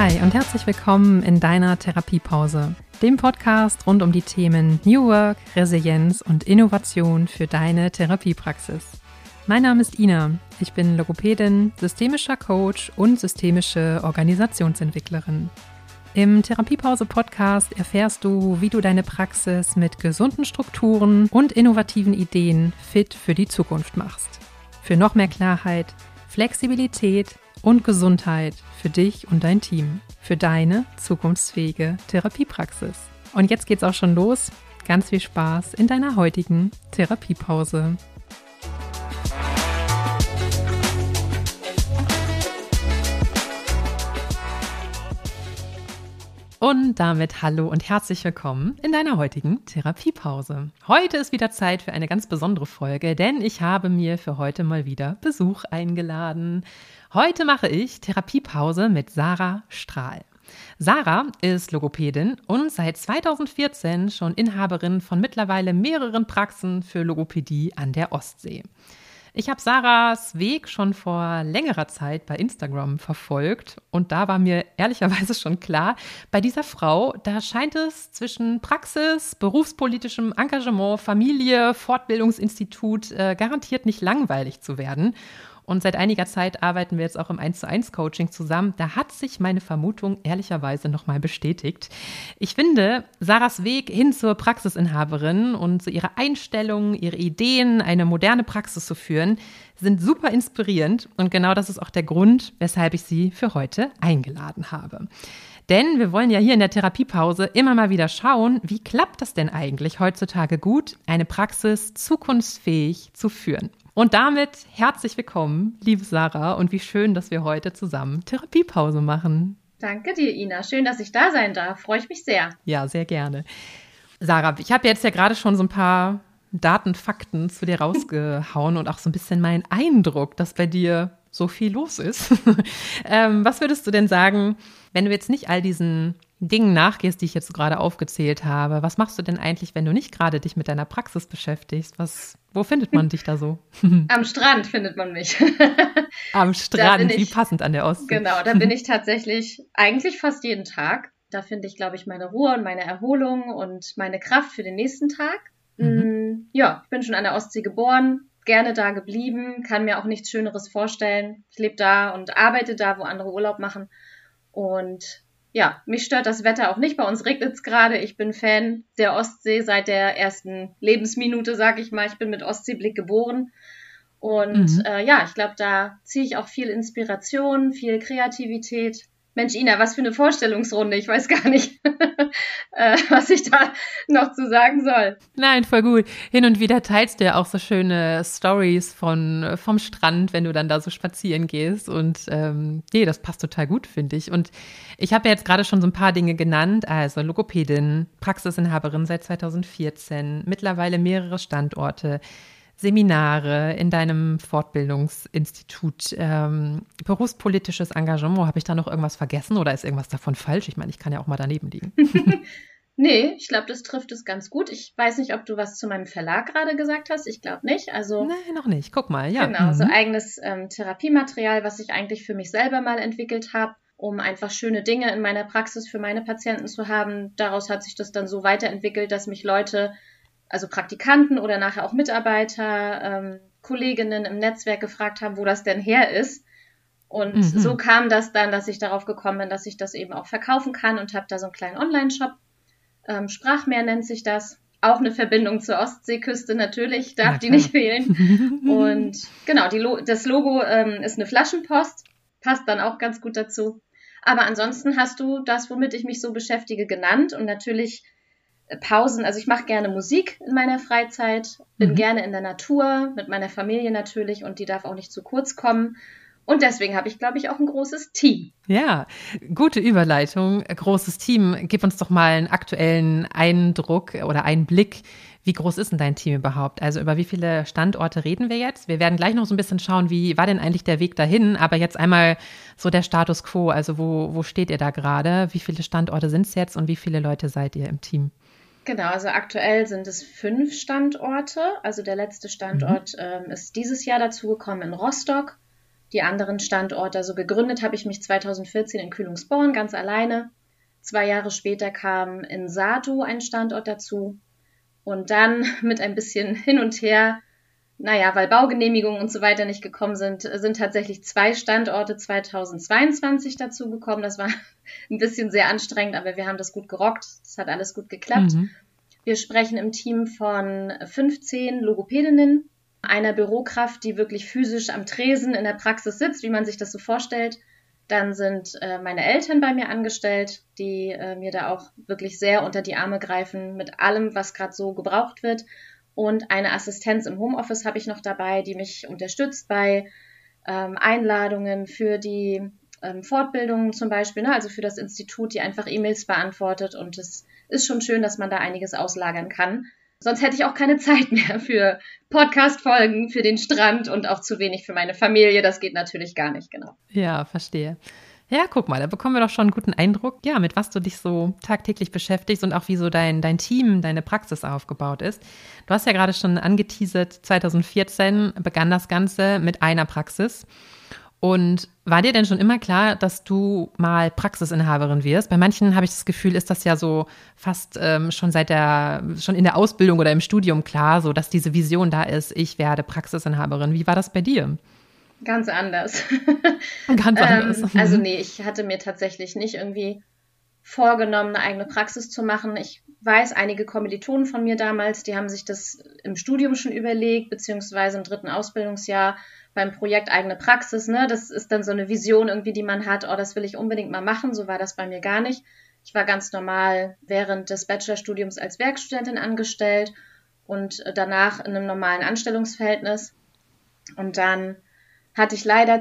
Hi und herzlich willkommen in deiner Therapiepause, dem Podcast rund um die Themen New Work, Resilienz und Innovation für deine Therapiepraxis. Mein Name ist Ina, ich bin Logopädin, systemischer Coach und systemische Organisationsentwicklerin. Im Therapiepause-Podcast erfährst du, wie du deine Praxis mit gesunden Strukturen und innovativen Ideen fit für die Zukunft machst. Für noch mehr Klarheit, Flexibilität und Gesundheit für dich und dein Team, für deine zukunftsfähige Therapiepraxis. Und jetzt geht's auch schon los. Ganz viel Spaß in deiner heutigen Therapiepause. Und damit hallo und herzlich willkommen in deiner heutigen Therapiepause. Heute ist wieder Zeit für eine ganz besondere Folge, denn ich habe mir für heute mal wieder Besuch eingeladen. Heute mache ich Therapiepause mit Sarah Strahl. Sarah ist Logopädin und seit 2014 schon Inhaberin von mittlerweile mehreren Praxen für Logopädie an der Ostsee. Ich habe Sarahs Weg schon vor längerer Zeit bei Instagram verfolgt und da war mir ehrlicherweise schon klar, bei dieser Frau, da scheint es zwischen Praxis, berufspolitischem Engagement, Familie, Fortbildungsinstitut garantiert nicht langweilig zu werden. Und seit einiger Zeit arbeiten wir jetzt auch im 1:1 Coaching zusammen. Da hat sich meine Vermutung ehrlicherweise nochmal bestätigt. Ich finde, Sarahs Weg hin zur Praxisinhaberin und so ihre Einstellungen, ihre Ideen, eine moderne Praxis zu führen, sind super inspirierend. Und genau das ist auch der Grund, weshalb ich sie für heute eingeladen habe. Denn wir wollen ja hier in der Therapiepause immer mal wieder schauen, wie klappt das denn eigentlich heutzutage gut, eine Praxis zukunftsfähig zu führen. Und damit herzlich willkommen, liebe Sarah, und wie schön, dass wir heute zusammen Therapiepause machen. Danke dir, Ina. Schön, dass ich da sein darf. Freue ich mich sehr. Ja, sehr gerne. Sarah, ich habe jetzt ja gerade schon so ein paar Daten, Fakten zu dir rausgehauen und auch so ein bisschen meinen Eindruck, dass bei dir so viel los ist. Was würdest du denn sagen, wenn du jetzt nicht all diesen Dingen nachgehst, die ich jetzt gerade aufgezählt habe? Was machst du denn eigentlich, wenn du nicht gerade dich mit deiner Praxis beschäftigst? Wo findet man dich da so? Am Strand findet man mich. Am Strand, wie passend an der Ostsee. Genau, da bin ich tatsächlich eigentlich fast jeden Tag. Da finde ich, glaube ich, meine Ruhe und meine Erholung und meine Kraft für den nächsten Tag. Ja, ich bin schon an der Ostsee geboren, gerne da geblieben, kann mir auch nichts Schöneres vorstellen. Ich lebe da und arbeite da, wo andere Urlaub machen. Und ja, mich stört das Wetter auch nicht. Bei uns regnet es gerade. Ich bin Fan der Ostsee seit der ersten Lebensminute, sage ich mal. Ich bin mit Ostseeblick geboren. Und ja, ich glaube, da ziehe ich auch viel Inspiration, viel Kreativität. Mensch, Ina, was für eine Vorstellungsrunde. Ich weiß gar nicht, was ich da noch zu sagen soll. Nein, voll gut. Hin und wieder teilst du ja auch so schöne Stories vom Strand, wenn du dann da so spazieren gehst. Und nee, das passt total gut, finde ich. Und ich habe ja jetzt gerade schon so ein paar Dinge genannt. Also Logopädin, Praxisinhaberin seit 2014, mittlerweile mehrere Standorte, Seminare in deinem Fortbildungsinstitut, berufspolitisches Engagement. Habe ich da noch irgendwas vergessen oder ist irgendwas davon falsch? Ich meine, ich kann ja auch mal daneben liegen. Nee, ich glaube, das trifft es ganz gut. Ich weiß nicht, ob du was zu meinem Verlag gerade gesagt hast. Ich glaube nicht. Also, nein, noch nicht. Guck mal, ja. Genau, so eigenes Therapiematerial, was ich eigentlich für mich selber mal entwickelt habe, um einfach schöne Dinge in meiner Praxis für meine Patienten zu haben. Daraus hat sich das dann so weiterentwickelt, dass mich Leute, also Praktikanten oder nachher auch Mitarbeiter, Kolleginnen im Netzwerk gefragt haben, wo das denn her ist. Und so kam das dann, dass ich darauf gekommen bin, dass ich das eben auch verkaufen kann und habe da so einen kleinen Online-Shop. Sprachmeer nennt sich das. Auch eine Verbindung zur Ostseeküste natürlich, darf die nicht fehlen. Und genau, das Logo ist eine Flaschenpost, passt dann auch ganz gut dazu. Aber ansonsten hast du das, womit ich mich so beschäftige, genannt. Und natürlich Pausen, also ich mache gerne Musik in meiner Freizeit, bin gerne in der Natur, mit meiner Familie natürlich und die darf auch nicht zu kurz kommen. Und deswegen habe ich, glaube ich, auch ein großes Team. Ja, gute Überleitung, großes Team. Gib uns doch mal einen aktuellen Eindruck oder Einblick. Wie groß ist denn dein Team überhaupt? Also über wie viele Standorte reden wir jetzt? Wir werden gleich noch so ein bisschen schauen, wie war denn eigentlich der Weg dahin? Aber jetzt einmal so der Status quo, also wo steht ihr da gerade? Wie viele Standorte sind es jetzt und wie viele Leute seid ihr im Team? Genau, also aktuell sind es 5 Standorte. Also der letzte Standort ist dieses Jahr dazugekommen in Rostock. die anderen Standorte. Also gegründet habe ich mich 2014 in Kühlungsborn ganz alleine. 2 Jahre später kam in Satu ein Standort dazu. Und dann mit ein bisschen hin und her, weil Baugenehmigungen und so weiter nicht gekommen sind tatsächlich 2 Standorte 2022 dazu gekommen. Das war ein bisschen sehr anstrengend, aber wir haben das gut gerockt. Das hat alles gut geklappt. Wir sprechen im Team von 15 Logopädinnen, einer Bürokraft, die wirklich physisch am Tresen in der Praxis sitzt, wie man sich das so vorstellt. Dann sind meine Eltern bei mir angestellt, die mir da auch wirklich sehr unter die Arme greifen mit allem, was gerade so gebraucht wird. Und eine Assistenz im Homeoffice habe ich noch dabei, die mich unterstützt bei Einladungen für die Fortbildungen zum Beispiel, also für das Institut, die einfach E-Mails beantwortet. Und es ist schon schön, dass man da einiges auslagern kann. Sonst hätte ich auch keine Zeit mehr für Podcast-Folgen, für den Strand und auch zu wenig für meine Familie. Das geht natürlich gar nicht, genau. Ja, verstehe. Ja, guck mal, da bekommen wir doch schon einen guten Eindruck, ja, mit was du dich so tagtäglich beschäftigst und auch wie so dein Team, deine Praxis aufgebaut ist. Du hast ja gerade schon angeteasert, 2014 begann das Ganze mit einer Praxis. Und war dir denn schon immer klar, dass du mal Praxisinhaberin wirst? Bei manchen habe ich das Gefühl, ist das ja so fast schon in der Ausbildung oder im Studium klar, so dass diese Vision da ist, ich werde Praxisinhaberin. Wie war das bei dir? Ganz anders. Ganz anders. Also nee, ich hatte mir tatsächlich nicht irgendwie vorgenommen, eine eigene Praxis zu machen. Ich weiß, einige Kommilitonen von mir damals, die haben sich das im Studium schon überlegt, beziehungsweise im 3. Ausbildungsjahr beim Projekt eigene Praxis. Ne? Das ist dann so eine Vision irgendwie, die man hat, das will ich unbedingt mal machen. So war das bei mir gar nicht. Ich war ganz normal während des Bachelorstudiums als Werkstudentin angestellt und danach in einem normalen Anstellungsverhältnis. Und dann hatte ich leider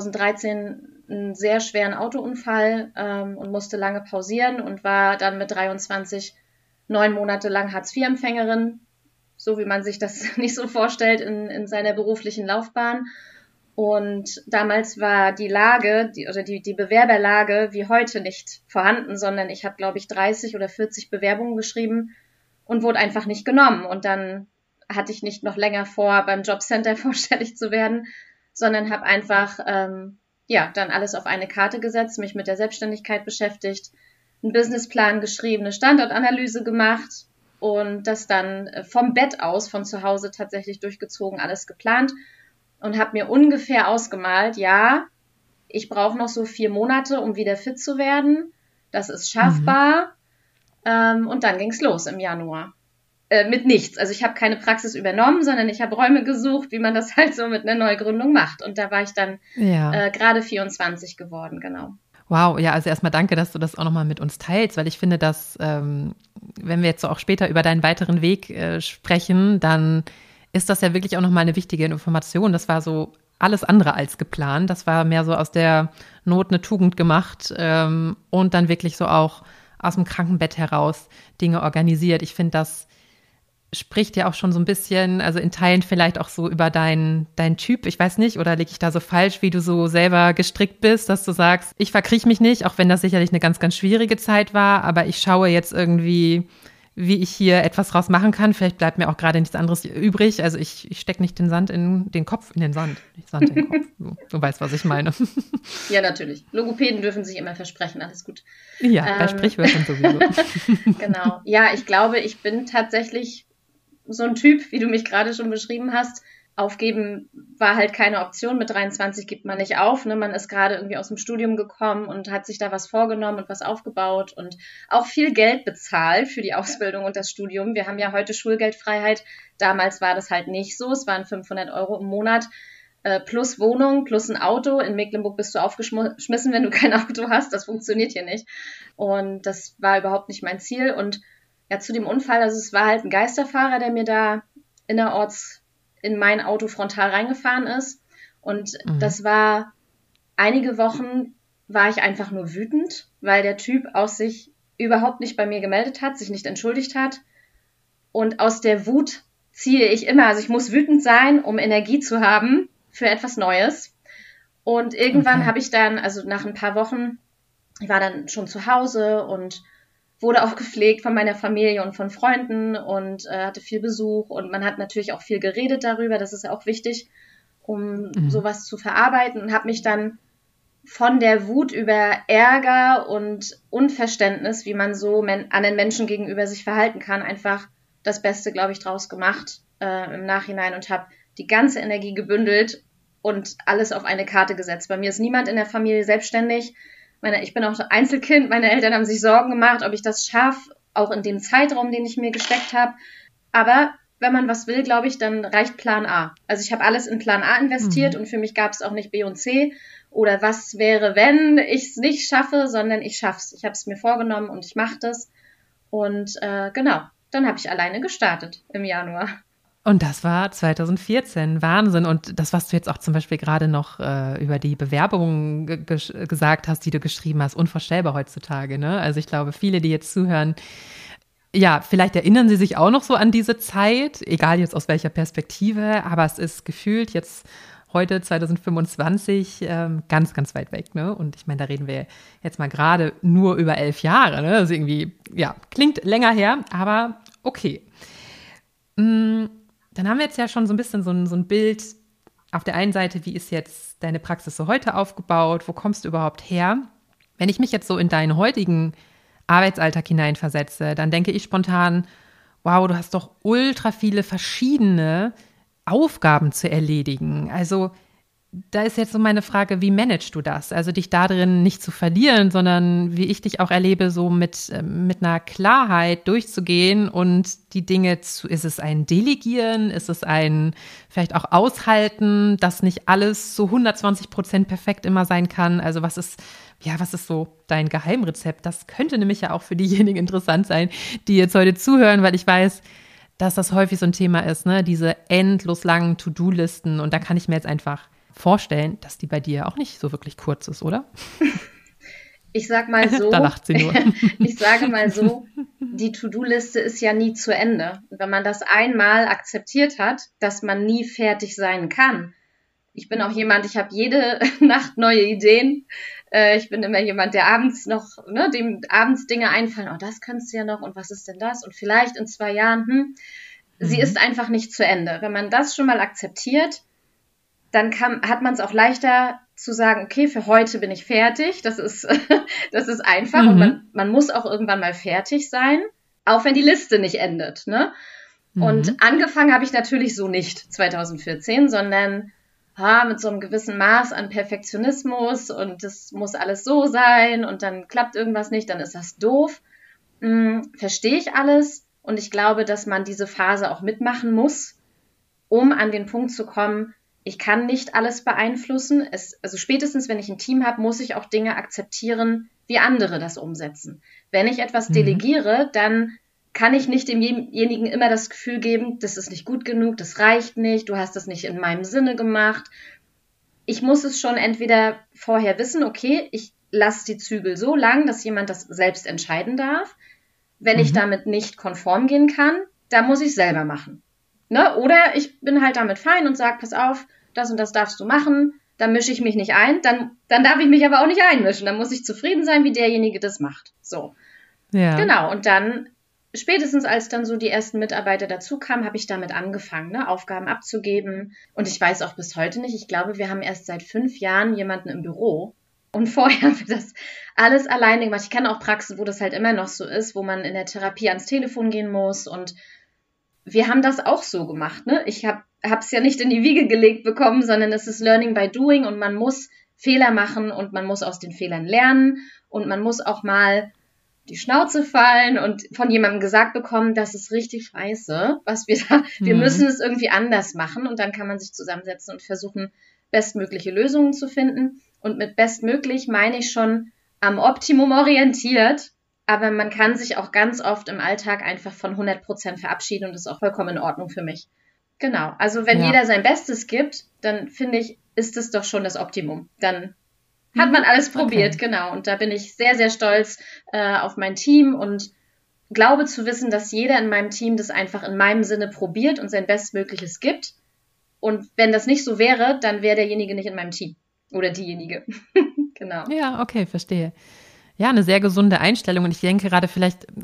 2013 einen sehr schweren Autounfall und musste lange pausieren und war dann mit 23 9 Monate lang Hartz-IV-Empfängerin, so wie man sich das nicht so vorstellt in seiner beruflichen Laufbahn. Und damals war die Lage, die Bewerberlage wie heute nicht vorhanden, sondern ich habe, glaube ich, 30 oder 40 Bewerbungen geschrieben und wurde einfach nicht genommen. Und dann hatte ich nicht noch länger vor, beim Jobcenter vorstellig zu werden, sondern habe einfach dann alles auf eine Karte gesetzt, mich mit der Selbstständigkeit beschäftigt, einen Businessplan geschrieben, eine Standortanalyse gemacht und das dann vom Bett aus, von zu Hause tatsächlich durchgezogen, alles geplant und habe mir ungefähr ausgemalt, ja, ich brauche noch so 4 Monate, um wieder fit zu werden. Das ist schaffbar. Und dann ging's los im Januar. Mit nichts. Also ich habe keine Praxis übernommen, sondern ich habe Räume gesucht, wie man das halt so mit einer Neugründung macht. Und da war ich dann gerade 24 geworden, genau. Wow, ja, also erstmal danke, dass du das auch nochmal mit uns teilst, weil ich finde, dass, wenn wir jetzt auch später über deinen weiteren Weg sprechen, dann ist das ja wirklich auch nochmal eine wichtige Information. Das war so alles andere als geplant. Das war mehr so aus der Not eine Tugend gemacht und dann wirklich so auch aus dem Krankenbett heraus Dinge organisiert. Ich finde, das spricht ja auch schon so ein bisschen, also in Teilen vielleicht auch so über dein Typ, ich weiß nicht, oder liege ich da so falsch, wie du so selber gestrickt bist, dass du sagst, ich verkriech mich nicht, auch wenn das sicherlich eine ganz, ganz schwierige Zeit war, aber ich schaue jetzt irgendwie, wie ich hier etwas draus machen kann. Vielleicht bleibt mir auch gerade nichts anderes übrig. Also ich stecke nicht den Sand in den Kopf, in den Sand. Nicht Sand in den Kopf. Du weißt, was ich meine. Ja, natürlich. Logopäden dürfen sich immer versprechen, alles gut. Ja, bei Sprichwörtern sowieso. Genau. Ja, ich glaube, ich bin tatsächlich so ein Typ, wie du mich gerade schon beschrieben hast. Aufgeben war halt keine Option. Mit 23 gibt man nicht auf. Ne? Man ist gerade irgendwie aus dem Studium gekommen und hat sich da was vorgenommen und was aufgebaut und auch viel Geld bezahlt für die Ausbildung und das Studium. Wir haben ja heute Schulgeldfreiheit. Damals war das halt nicht so. Es waren 500 € im Monat plus Wohnung, plus ein Auto. In Mecklenburg bist du aufgeschmissen, wenn du kein Auto hast. Das funktioniert hier nicht. Und das war überhaupt nicht mein Ziel. Und ja, zu dem Unfall, also es war halt ein Geisterfahrer, der mir da innerorts in mein Auto frontal reingefahren ist. Und das war, einige Wochen war ich einfach nur wütend, weil der Typ aus sich überhaupt nicht bei mir gemeldet hat, sich nicht entschuldigt hat. Und aus der Wut ziehe ich immer, also ich muss wütend sein, um Energie zu haben für etwas Neues. Und irgendwann habe ich dann, also nach ein paar Wochen, ich war dann schon zu Hause und wurde auch gepflegt von meiner Familie und von Freunden und hatte viel Besuch und man hat natürlich auch viel geredet darüber, das ist ja auch wichtig. um sowas zu verarbeiten und habe mich dann von der Wut über Ärger und Unverständnis, wie man so anderen Menschen gegenüber sich verhalten kann, einfach das Beste, glaube ich, draus gemacht im Nachhinein und habe die ganze Energie gebündelt und alles auf eine Karte gesetzt. Bei mir ist niemand in der Familie selbstständig. Ich bin auch Einzelkind. Meine Eltern haben sich Sorgen gemacht, ob ich das schaffe, auch in dem Zeitraum, den ich mir gesteckt habe. Aber wenn man was will, glaube ich, dann reicht Plan A. Also ich habe alles in Plan A investiert und für mich gab es auch nicht B und C oder was wäre, wenn ich es nicht schaffe, sondern ich schaff's. Ich habe es mir vorgenommen und ich mache das. Und genau, dann habe ich alleine gestartet im Januar. Und das war 2014, Wahnsinn. Und das, was du jetzt auch zum Beispiel gerade noch über die Bewerbungen gesagt hast, die du geschrieben hast, unvorstellbar heutzutage, ne? Also ich glaube, viele, die jetzt zuhören, ja, vielleicht erinnern sie sich auch noch so an diese Zeit, egal jetzt aus welcher Perspektive, aber es ist gefühlt jetzt heute 2025 ganz, ganz weit weg, ne? Und ich meine, da reden wir jetzt mal gerade nur über 11 Jahre, ne? Also irgendwie, ja, klingt länger her, aber okay. Dann haben wir jetzt ja schon so ein bisschen so ein Bild auf der einen Seite, wie ist jetzt deine Praxis so heute aufgebaut, wo kommst du überhaupt her? Wenn ich mich jetzt so in deinen heutigen Arbeitsalltag hineinversetze, dann denke ich spontan, wow, du hast doch ultra viele verschiedene Aufgaben zu erledigen. Also da ist jetzt so meine Frage, wie managst du das? Also dich da drin nicht zu verlieren, sondern wie ich dich auch erlebe, so mit einer Klarheit durchzugehen und die Dinge ist es ein Delegieren, ist es ein vielleicht auch Aushalten, dass nicht alles so 120% perfekt immer sein kann? Also was ist so dein Geheimrezept? Das könnte nämlich ja auch für diejenigen interessant sein, die jetzt heute zuhören, weil ich weiß, dass das häufig so ein Thema ist, ne? Diese endlos langen To-Do-Listen. Und da kann ich mir jetzt einfach vorstellen, dass die bei dir auch nicht so wirklich kurz ist, oder? Ich sag mal so. Da lacht sie nur. Ich sage mal so, die To-Do-Liste ist ja nie zu Ende. Und wenn man das einmal akzeptiert hat, dass man nie fertig sein kann. Ich bin auch jemand, ich habe jede Nacht neue Ideen. Ich bin immer jemand, der abends noch, dem abends Dinge einfallen. Oh, das könntest du ja noch und was ist denn das? Und vielleicht in 2 Jahren, Sie ist einfach nicht zu Ende. Wenn man das schon mal akzeptiert, dann hat man es auch leichter zu sagen, okay, für heute bin ich fertig. Das ist einfach und man muss auch irgendwann mal fertig sein, auch wenn die Liste nicht endet, ne? Und angefangen habe ich natürlich so nicht 2014, sondern mit so einem gewissen Maß an Perfektionismus und das muss alles so sein und dann klappt irgendwas nicht, dann ist das doof. Verstehe ich alles und ich glaube, dass man diese Phase auch mitmachen muss, um an den Punkt zu kommen, ich kann nicht alles beeinflussen. Also spätestens, wenn ich ein Team habe, muss ich auch Dinge akzeptieren, wie andere das umsetzen. Wenn ich etwas delegiere, dann kann ich nicht demjenigen immer das Gefühl geben, das ist nicht gut genug, das reicht nicht, du hast das nicht in meinem Sinne gemacht. Ich muss es schon entweder vorher wissen, okay, ich lasse die Zügel so lang, dass jemand das selbst entscheiden darf. Wenn ich damit nicht konform gehen kann, dann muss ich es selber machen. Ne? Oder ich bin halt damit fein und sage, pass auf, das und das darfst du machen, dann mische ich mich nicht ein, dann darf ich mich aber auch nicht einmischen, dann muss ich zufrieden sein, wie derjenige das macht. So, ja. Genau, und dann spätestens als dann so die ersten Mitarbeiter dazu kamen, habe ich damit angefangen, ne, Aufgaben abzugeben und ich weiß auch bis heute nicht, ich glaube, wir haben erst seit 5 Jahren jemanden im Büro und vorher haben wir das alles alleine gemacht. Ich kenne auch Praxen, wo das halt immer noch so ist, wo man in der Therapie ans Telefon gehen muss und wir haben das auch so gemacht, ne? Ich habe es ja nicht in die Wiege gelegt bekommen, sondern es ist Learning by Doing und man muss Fehler machen und man muss aus den Fehlern lernen und man muss auch mal die Schnauze fallen und von jemandem gesagt bekommen, das ist richtig scheiße, wir müssen es irgendwie anders machen und dann kann man sich zusammensetzen und versuchen, bestmögliche Lösungen zu finden und mit bestmöglich meine ich schon am Optimum orientiert. Aber man kann sich auch ganz oft im Alltag einfach von 100% verabschieden und das ist auch vollkommen in Ordnung für mich. Genau, also wenn jeder sein Bestes gibt, dann finde ich, ist es doch schon das Optimum. Dann hat man alles probiert, genau. Und da bin ich sehr, sehr stolz auf mein Team und glaube zu wissen, dass jeder in meinem Team das einfach in meinem Sinne probiert und sein Bestmögliches gibt. Und wenn das nicht so wäre, dann wäre derjenige nicht in meinem Team oder diejenige. Genau. Ja, okay, verstehe. Ja, eine sehr gesunde Einstellung und ich denke gerade vielleicht,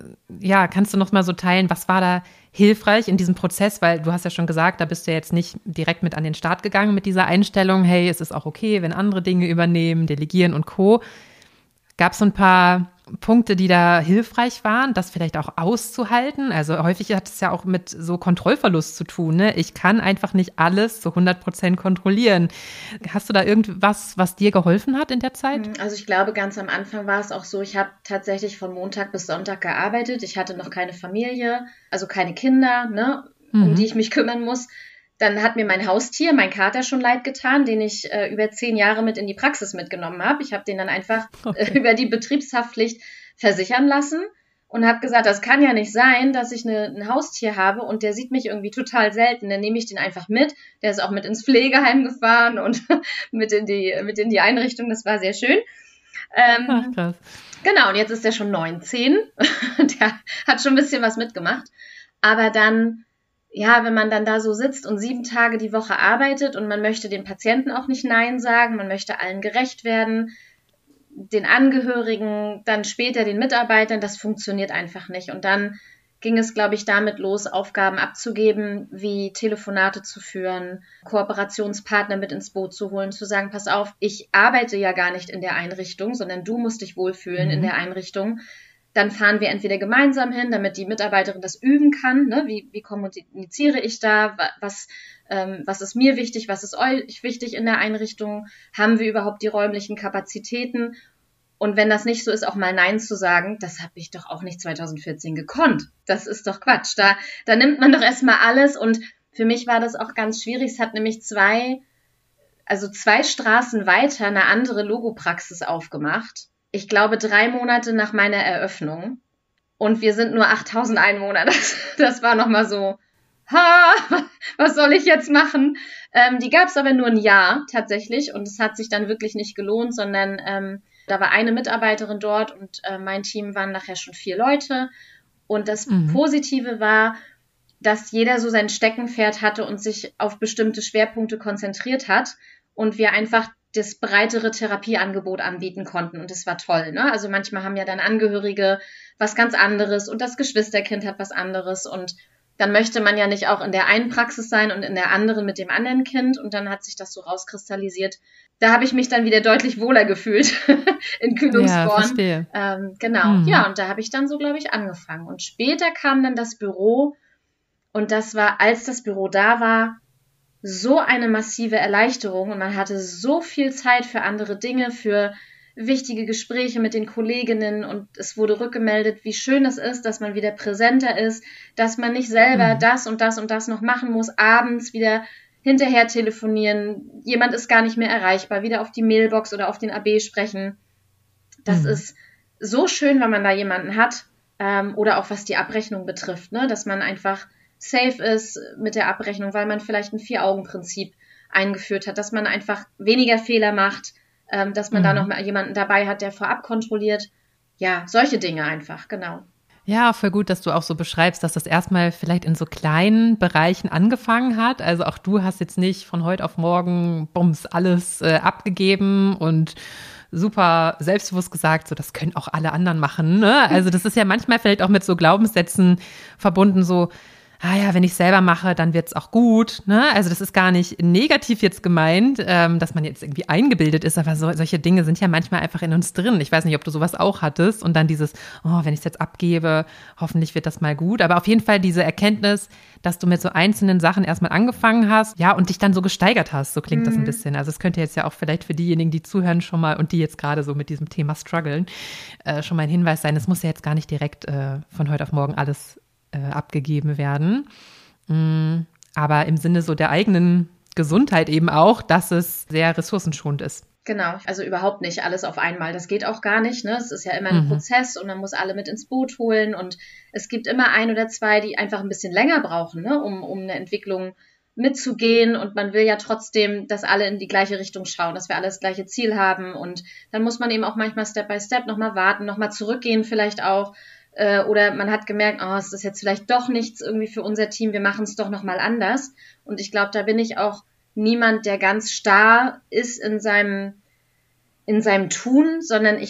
ja, kannst du noch mal so teilen, was war da hilfreich in diesem Prozess? Weil du hast ja schon gesagt, da bist du jetzt nicht direkt mit an den Start gegangen mit dieser Einstellung, hey, es ist auch okay, wenn andere Dinge übernehmen, delegieren und Co. Gab es so ein paar Punkte, die da hilfreich waren, das vielleicht auch auszuhalten? Also häufig hat es ja auch mit so Kontrollverlust zu tun, ne? Ich kann einfach nicht alles zu 100% kontrollieren. Hast du da irgendwas, was dir geholfen hat in der Zeit? Also ich glaube, ganz am Anfang war es auch so, ich habe tatsächlich von Montag bis Sonntag gearbeitet. Ich hatte noch keine Familie, also keine Kinder, ne, um die ich mich kümmern muss. Dann hat mir mein Haustier, mein Kater, schon leid getan, den ich über 10 Jahre mit in die Praxis mitgenommen habe. Ich habe den dann einfach über die Betriebshaftpflicht versichern lassen und habe gesagt, das kann ja nicht sein, dass ich ein Haustier habe und der sieht mich irgendwie total selten. Dann nehme ich den einfach mit. Der ist auch mit ins Pflegeheim gefahren und mit in die Einrichtung. Das war sehr schön. Ach, krass. Genau, und jetzt ist er schon 19. Der hat schon ein bisschen was mitgemacht. Aber dann, ja, wenn man dann da so sitzt und 7 Tage die Woche arbeitet und man möchte den Patienten auch nicht Nein sagen, man möchte allen gerecht werden, den Angehörigen, dann später den Mitarbeitern, das funktioniert einfach nicht. Und dann ging es, glaube ich, damit los, Aufgaben abzugeben, wie Telefonate zu führen, Kooperationspartner mit ins Boot zu holen, zu sagen, pass auf, ich arbeite ja gar nicht in der Einrichtung, sondern du musst dich wohlfühlen in der Einrichtung. Dann fahren wir entweder gemeinsam hin, damit die Mitarbeiterin das üben kann. Ne? Wie kommuniziere ich da? Was ist mir wichtig? Was ist euch wichtig in der Einrichtung? Haben wir überhaupt die räumlichen Kapazitäten? Und wenn das nicht so ist, auch mal Nein zu sagen, das habe ich doch auch nicht 2014 gekonnt. Das ist doch Quatsch. Da nimmt man doch erstmal alles. Und für mich war das auch ganz schwierig. Es hat nämlich 2 Straßen weiter eine andere Logopraxis aufgemacht. Ich glaube, 3 Monate nach meiner Eröffnung. Und wir sind nur 8.000 Einwohner. Das war nochmal so, was soll ich jetzt machen? Die gab es aber nur ein Jahr tatsächlich. Und es hat sich dann wirklich nicht gelohnt, sondern da war eine Mitarbeiterin dort und mein Team waren nachher schon 4 Leute. Und das Positive war, dass jeder so sein Steckenpferd hatte und sich auf bestimmte Schwerpunkte konzentriert hat. Und wir einfach das breitere Therapieangebot anbieten konnten. Und das war toll, ne? Also manchmal haben ja dann Angehörige was ganz anderes und das Geschwisterkind hat was anderes. Und dann möchte man ja nicht auch in der einen Praxis sein und in der anderen mit dem anderen Kind. Und dann hat sich das so rauskristallisiert. Da habe ich mich dann wieder deutlich wohler gefühlt in Kühlungsborn. Ja, genau, ja, und da habe ich dann so, glaube ich, angefangen. Und später kam dann das Büro und das war, als das Büro da war, so eine massive Erleichterung und man hatte so viel Zeit für andere Dinge, für wichtige Gespräche mit den Kolleginnen und es wurde rückgemeldet, wie schön es ist, dass man wieder präsenter ist, dass man nicht selber das und das und das noch machen muss, abends wieder hinterher telefonieren, jemand ist gar nicht mehr erreichbar, wieder auf die Mailbox oder auf den AB sprechen. Das ist so schön, wenn man da jemanden hat, oder auch was die Abrechnung betrifft, ne? Dass man einfach safe ist mit der Abrechnung, weil man vielleicht ein 4-Augen-Prinzip eingeführt hat, dass man einfach weniger Fehler macht, dass man da noch mal jemanden dabei hat, der vorab kontrolliert. Ja, solche Dinge einfach, genau. Ja, voll gut, dass du auch so beschreibst, dass das erstmal vielleicht in so kleinen Bereichen angefangen hat. Also auch du hast jetzt nicht von heute auf morgen bums alles abgegeben und super selbstbewusst gesagt, so das können auch alle anderen machen. Ne? Also das ist ja manchmal vielleicht auch mit so Glaubenssätzen verbunden, so ja, wenn ich selber mache, dann wird's auch gut. Ne? Also das ist gar nicht negativ jetzt gemeint, dass man jetzt irgendwie eingebildet ist, aber solche Dinge sind ja manchmal einfach in uns drin. Ich weiß nicht, ob du sowas auch hattest und dann dieses, wenn ich es jetzt abgebe, hoffentlich wird das mal gut. Aber auf jeden Fall diese Erkenntnis, dass du mit so einzelnen Sachen erstmal angefangen hast, ja, und dich dann so gesteigert hast. So klingt das ein bisschen. Also es könnte jetzt ja auch vielleicht für diejenigen, die zuhören schon mal und die jetzt gerade so mit diesem Thema strugglen, schon mal ein Hinweis sein. Es muss ja jetzt gar nicht direkt von heute auf morgen alles abgegeben werden. Aber im Sinne so der eigenen Gesundheit eben auch, dass es sehr ressourcenschonend ist. Genau, also überhaupt nicht alles auf einmal. Das geht auch gar nicht, ne? Es ist ja immer ein Prozess und man muss alle mit ins Boot holen und es gibt immer 1 oder 2, die einfach ein bisschen länger brauchen, ne? Um eine Entwicklung mitzugehen und man will ja trotzdem, dass alle in die gleiche Richtung schauen, dass wir alle das gleiche Ziel haben und dann muss man eben auch manchmal Step by Step nochmal warten, nochmal zurückgehen vielleicht auch. Oder man hat gemerkt, es ist jetzt vielleicht doch nichts irgendwie für unser Team, wir machen es doch nochmal anders. Und ich glaube, da bin ich auch niemand, der ganz starr ist in seinem Tun, sondern ich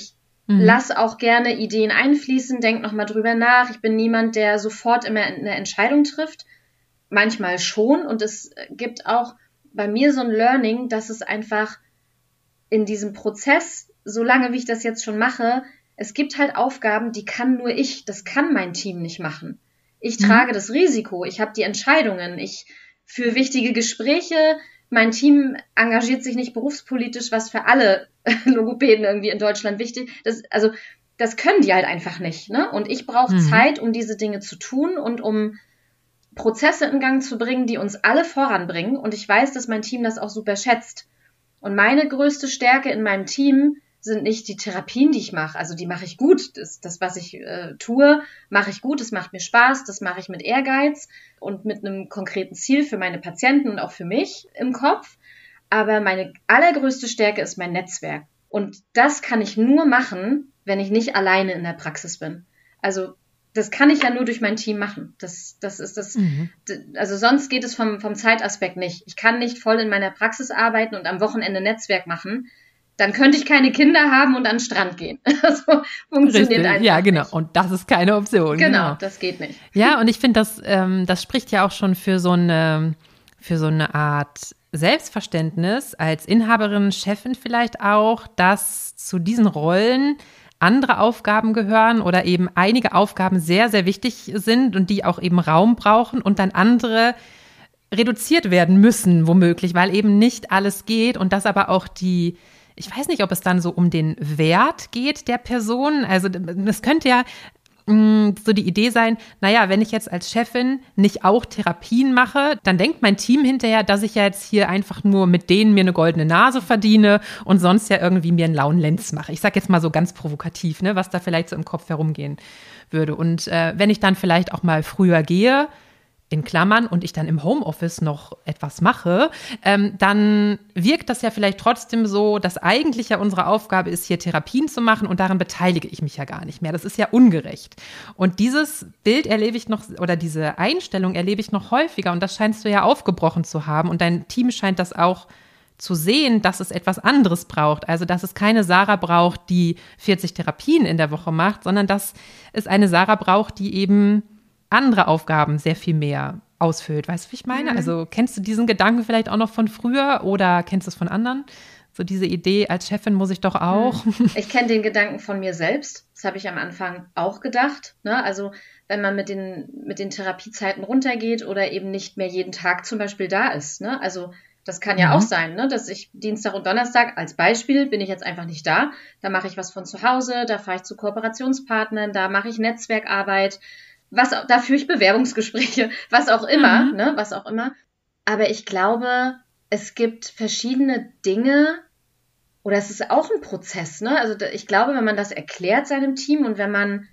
Lass auch gerne Ideen einfließen, denk nochmal drüber nach. Ich bin niemand, der sofort immer eine Entscheidung trifft. Manchmal schon. Und es gibt auch bei mir so ein Learning, dass es einfach in diesem Prozess, solange wie ich das jetzt schon mache, es gibt halt Aufgaben, die kann nur ich, das kann mein Team nicht machen. Ich trage das Risiko, ich habe die Entscheidungen, ich führe wichtige Gespräche, mein Team engagiert sich nicht berufspolitisch, was für alle Logopäden irgendwie in Deutschland wichtig ist. Das können die halt einfach nicht, ne? Und ich brauche Zeit, um diese Dinge zu tun und um Prozesse in Gang zu bringen, die uns alle voranbringen. Und ich weiß, dass mein Team das auch super schätzt. Und meine größte Stärke in meinem Team sind nicht die Therapien, die ich mache. Also die mache ich gut. Das was ich tue, mache ich gut. Das macht mir Spaß. Das mache ich mit Ehrgeiz und mit einem konkreten Ziel für meine Patienten und auch für mich im Kopf. Aber meine allergrößte Stärke ist mein Netzwerk. Und das kann ich nur machen, wenn ich nicht alleine in der Praxis bin. Also das kann ich ja nur durch mein Team machen. Das ist das. Also sonst geht es vom Zeitaspekt nicht. Ich kann nicht voll in meiner Praxis arbeiten und am Wochenende Netzwerk machen. Dann könnte ich keine Kinder haben und an den Strand gehen. Das funktioniert einfach ja, genau. nicht. Und das ist keine Option. Genau, das geht nicht. Ja, und ich finde, das spricht ja auch schon für so eine Art Selbstverständnis als Inhaberin, Chefin vielleicht auch, dass zu diesen Rollen andere Aufgaben gehören oder eben einige Aufgaben sehr, sehr wichtig sind und die auch eben Raum brauchen und dann andere reduziert werden müssen, womöglich, weil eben nicht alles geht und das aber auch ich weiß nicht, ob es dann so um den Wert geht der Person. Also das könnte ja so die Idee sein, naja, wenn ich jetzt als Chefin nicht auch Therapien mache, dann denkt mein Team hinterher, dass ich ja jetzt hier einfach nur mit denen mir eine goldene Nase verdiene und sonst ja irgendwie mir einen lauen Lenz mache. Ich sage jetzt mal so ganz provokativ, ne, was da vielleicht so im Kopf herumgehen würde. Und wenn ich dann vielleicht auch mal früher gehe, in Klammern, und ich dann im Homeoffice noch etwas mache, dann wirkt das ja vielleicht trotzdem so, dass eigentlich ja unsere Aufgabe ist, hier Therapien zu machen und daran beteilige ich mich ja gar nicht mehr. Das ist ja ungerecht. Und dieses Bild erlebe ich noch, oder diese Einstellung erlebe ich noch häufiger und das scheinst du ja aufgebrochen zu haben und dein Team scheint das auch zu sehen, dass es etwas anderes braucht. Also, dass es keine Sarah braucht, die 40 Therapien in der Woche macht, sondern dass es eine Sarah braucht, die eben andere Aufgaben sehr viel mehr ausfüllt. Weißt du, wie ich meine? Also kennst du diesen Gedanken vielleicht auch noch von früher oder kennst du es von anderen? So diese Idee, als Chefin muss ich doch auch. Ich kenne den Gedanken von mir selbst. Das habe ich am Anfang auch gedacht. Ne? Also wenn man mit den Therapiezeiten runtergeht oder eben nicht mehr jeden Tag zum Beispiel da ist. Ne? Also das kann ja auch sein, ne? Dass ich Dienstag und Donnerstag als Beispiel bin ich jetzt einfach nicht da. Da mache ich was von zu Hause, da fahre ich zu Kooperationspartnern, da mache ich Netzwerkarbeit, da führe ich Bewerbungsgespräche, was auch immer, ne, was auch immer. Aber ich glaube, es gibt verschiedene Dinge, oder es ist auch ein Prozess, ne? Also ich glaube, wenn man das erklärt seinem Team und wenn man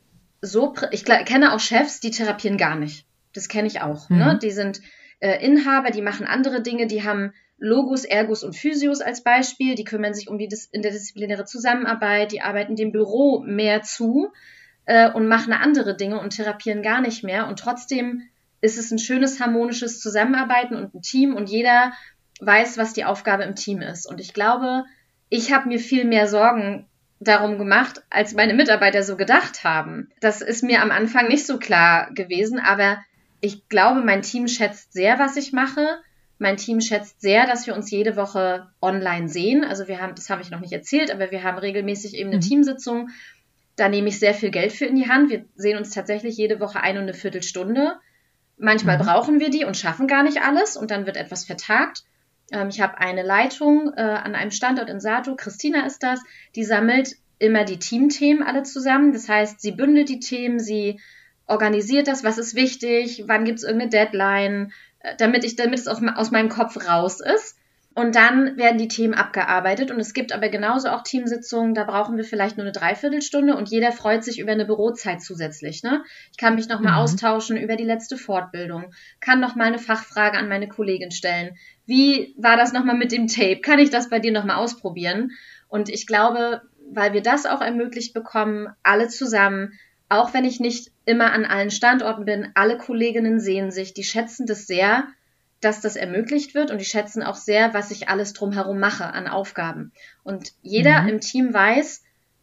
ich kenne auch Chefs, die therapieren gar nicht. Das kenne ich auch, ne? Die sind Inhaber, die machen andere Dinge, die haben Logos, Ergos und Physios als Beispiel, die kümmern sich um die interdisziplinäre Zusammenarbeit, die arbeiten dem Büro mehr zu, und machen andere Dinge und therapieren gar nicht mehr. Und trotzdem ist es ein schönes, harmonisches Zusammenarbeiten und ein Team und jeder weiß, was die Aufgabe im Team ist. Und ich glaube, ich habe mir viel mehr Sorgen darum gemacht, als meine Mitarbeiter so gedacht haben. Das ist mir am Anfang nicht so klar gewesen, aber ich glaube, mein Team schätzt sehr, was ich mache. Mein Team schätzt sehr, dass wir uns jede Woche online sehen. Also das habe ich noch nicht erzählt, aber wir haben regelmäßig eben eine Teamsitzung. Da nehme ich sehr viel Geld für in die Hand. Wir sehen uns tatsächlich jede Woche 1 und eine Viertelstunde. Manchmal brauchen wir die und schaffen gar nicht alles und dann wird etwas vertagt. Ich habe eine Leitung an einem Standort in Sato, Christina ist das, die sammelt immer die Teamthemen alle zusammen. Das heißt, sie bündelt die Themen, sie organisiert das, was ist wichtig, wann gibt es irgendeine Deadline, damit es auch aus meinem Kopf raus ist. Und dann werden die Themen abgearbeitet und es gibt aber genauso auch Teamsitzungen, da brauchen wir vielleicht nur eine Dreiviertelstunde und jeder freut sich über eine Bürozeit zusätzlich. Ne? Ich kann mich nochmal austauschen über die letzte Fortbildung, kann nochmal eine Fachfrage an meine Kollegin stellen. Wie war das nochmal mit dem Tape? Kann ich das bei dir nochmal ausprobieren? Und ich glaube, weil wir das auch ermöglicht bekommen, alle zusammen, auch wenn ich nicht immer an allen Standorten bin, alle Kolleginnen sehen sich, die schätzen das sehr, dass das ermöglicht wird und die schätzen auch sehr, was ich alles drumherum mache an Aufgaben. Und jeder im Team weiß,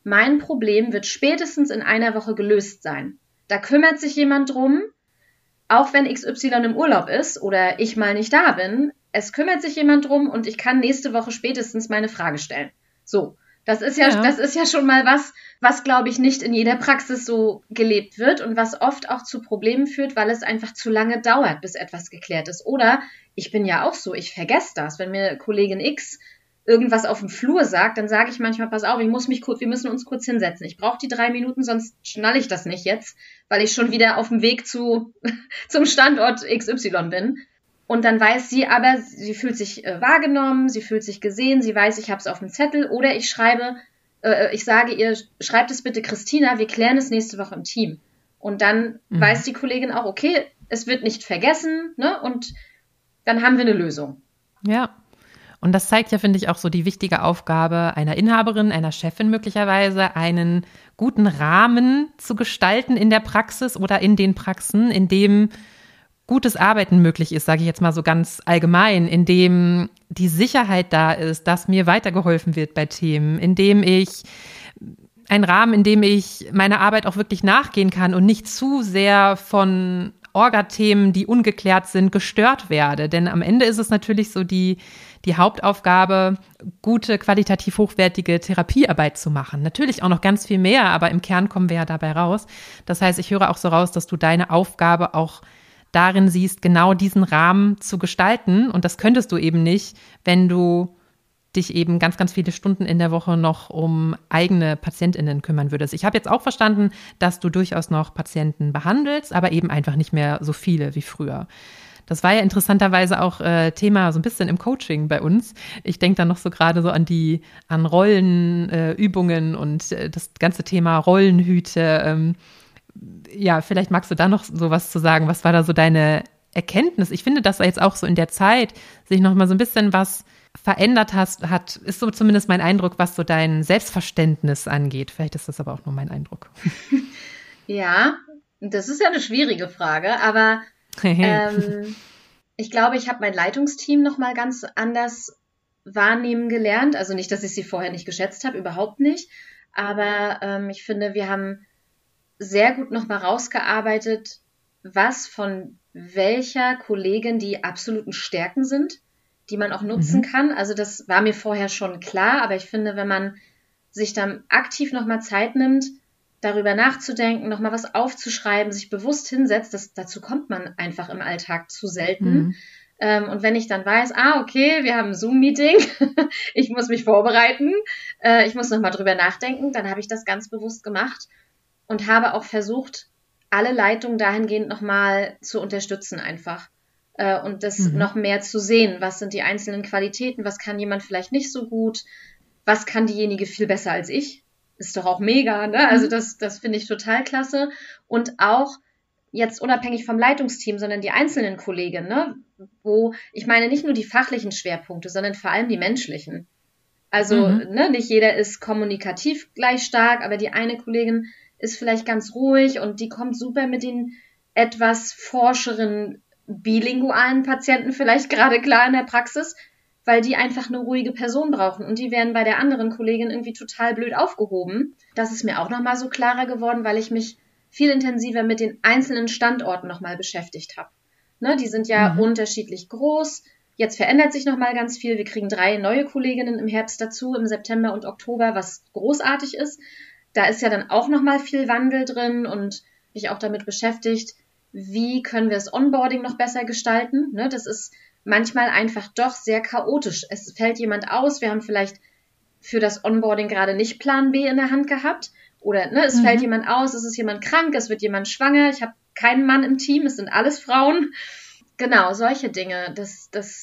mein Problem wird spätestens in einer Woche gelöst sein. Da kümmert sich jemand drum, auch wenn XY im Urlaub ist oder ich mal nicht da bin. Es kümmert sich jemand drum und ich kann nächste Woche spätestens meine Frage stellen. So, das ist ja schon mal was glaube ich nicht in jeder Praxis so gelebt wird und was oft auch zu Problemen führt, weil es einfach zu lange dauert, bis etwas geklärt ist. Oder ich bin ja auch so, ich vergesse das. Wenn mir Kollegin X irgendwas auf dem Flur sagt, dann sage ich manchmal, pass auf, wir müssen uns kurz hinsetzen. Ich brauche die 3 Minuten, sonst schnalle ich das nicht jetzt, weil ich schon wieder auf dem Weg zum Standort XY bin. Und dann weiß sie aber, sie fühlt sich wahrgenommen, sie fühlt sich gesehen, sie weiß, ich habe es auf dem Zettel. Oder ich sage ihr, schreibt es bitte Christina, wir klären es nächste Woche im Team. Und dann weiß die Kollegin auch, okay, es wird nicht vergessen, ne? Und dann haben wir eine Lösung. Ja. Und das zeigt ja, finde ich, auch so die wichtige Aufgabe einer Inhaberin, einer Chefin möglicherweise, einen guten Rahmen zu gestalten in der Praxis oder in den Praxen, in dem gutes Arbeiten möglich ist, sage ich jetzt mal so ganz allgemein, in dem die Sicherheit da ist, dass mir weitergeholfen wird bei Themen, in dem ich einen Rahmen, in dem ich meiner Arbeit auch wirklich nachgehen kann und nicht zu sehr von Orga-Themen, die ungeklärt sind, gestört werde. Denn am Ende ist es natürlich so die Hauptaufgabe, gute, qualitativ hochwertige Therapiearbeit zu machen. Natürlich auch noch ganz viel mehr, aber im Kern kommen wir ja dabei raus. Das heißt, ich höre auch so raus, dass du deine Aufgabe auch darin siehst, genau diesen Rahmen zu gestalten. Und das könntest du eben nicht, wenn du dich eben ganz, ganz viele Stunden in der Woche noch um eigene PatientInnen kümmern würdest. Ich habe jetzt auch verstanden, dass du durchaus noch Patienten behandelst, aber eben einfach nicht mehr so viele wie früher. Das war ja interessanterweise auch Thema so ein bisschen im Coaching bei uns. Ich denke dann noch so gerade so an Rollenübungen und das ganze Thema Rollenhüte. Ja, vielleicht magst du da noch sowas zu sagen. Was war da so deine Erkenntnis? Ich finde, dass da jetzt auch so in der Zeit sich noch mal so ein bisschen was verändert ist so zumindest mein Eindruck, was so dein Selbstverständnis angeht. Vielleicht ist das aber auch nur mein Eindruck. Ja, das ist ja eine schwierige Frage, aber ich glaube, ich habe mein Leitungsteam noch mal ganz anders wahrnehmen gelernt. Also nicht, dass ich sie vorher nicht geschätzt habe, überhaupt nicht. Aber ich finde, wir haben sehr gut noch mal rausgearbeitet, was von welcher Kollegin die absoluten Stärken sind, die man auch nutzen kann. Also das war mir vorher schon klar, aber ich finde, wenn man sich dann aktiv noch mal Zeit nimmt, darüber nachzudenken, noch mal was aufzuschreiben, sich bewusst hinsetzt, dazu kommt man einfach im Alltag zu selten. Und wenn ich dann weiß, okay, wir haben ein Zoom-Meeting, ich muss mich vorbereiten, ich muss noch mal drüber nachdenken, dann habe ich das ganz bewusst gemacht und habe auch versucht, alle Leitungen dahingehend noch mal zu unterstützen einfach. Und das noch mehr zu sehen. Was sind die einzelnen Qualitäten? Was kann jemand vielleicht nicht so gut? Was kann diejenige viel besser als ich? Ist doch auch mega, ne? Also das finde ich total klasse. Und auch jetzt unabhängig vom Leitungsteam, sondern die einzelnen Kolleginnen, ne? Wo ich meine nicht nur die fachlichen Schwerpunkte, sondern vor allem die menschlichen. Also ne, nicht jeder ist kommunikativ gleich stark, aber die eine Kollegin ist vielleicht ganz ruhig und die kommt super mit den etwas forscheren bilingualen Patienten vielleicht gerade klar in der Praxis, weil die einfach eine ruhige Person brauchen und die werden bei der anderen Kollegin irgendwie total blöd aufgehoben. Das ist mir auch nochmal so klarer geworden, weil ich mich viel intensiver mit den einzelnen Standorten nochmal beschäftigt habe. Ne, die sind ja unterschiedlich groß. Jetzt verändert sich nochmal ganz viel. Wir kriegen 3 neue Kolleginnen im Herbst dazu, im September und Oktober, was großartig ist. Da ist ja dann auch nochmal viel Wandel drin und mich auch damit beschäftigt, wie können wir das Onboarding noch besser gestalten? Ne, das ist manchmal einfach doch sehr chaotisch. Es fällt jemand aus, wir haben vielleicht für das Onboarding gerade nicht Plan B in der Hand gehabt oder ne, es fällt jemand aus, es ist jemand krank, es wird jemand schwanger, ich habe keinen Mann im Team, es sind alles Frauen. Genau, solche Dinge. Das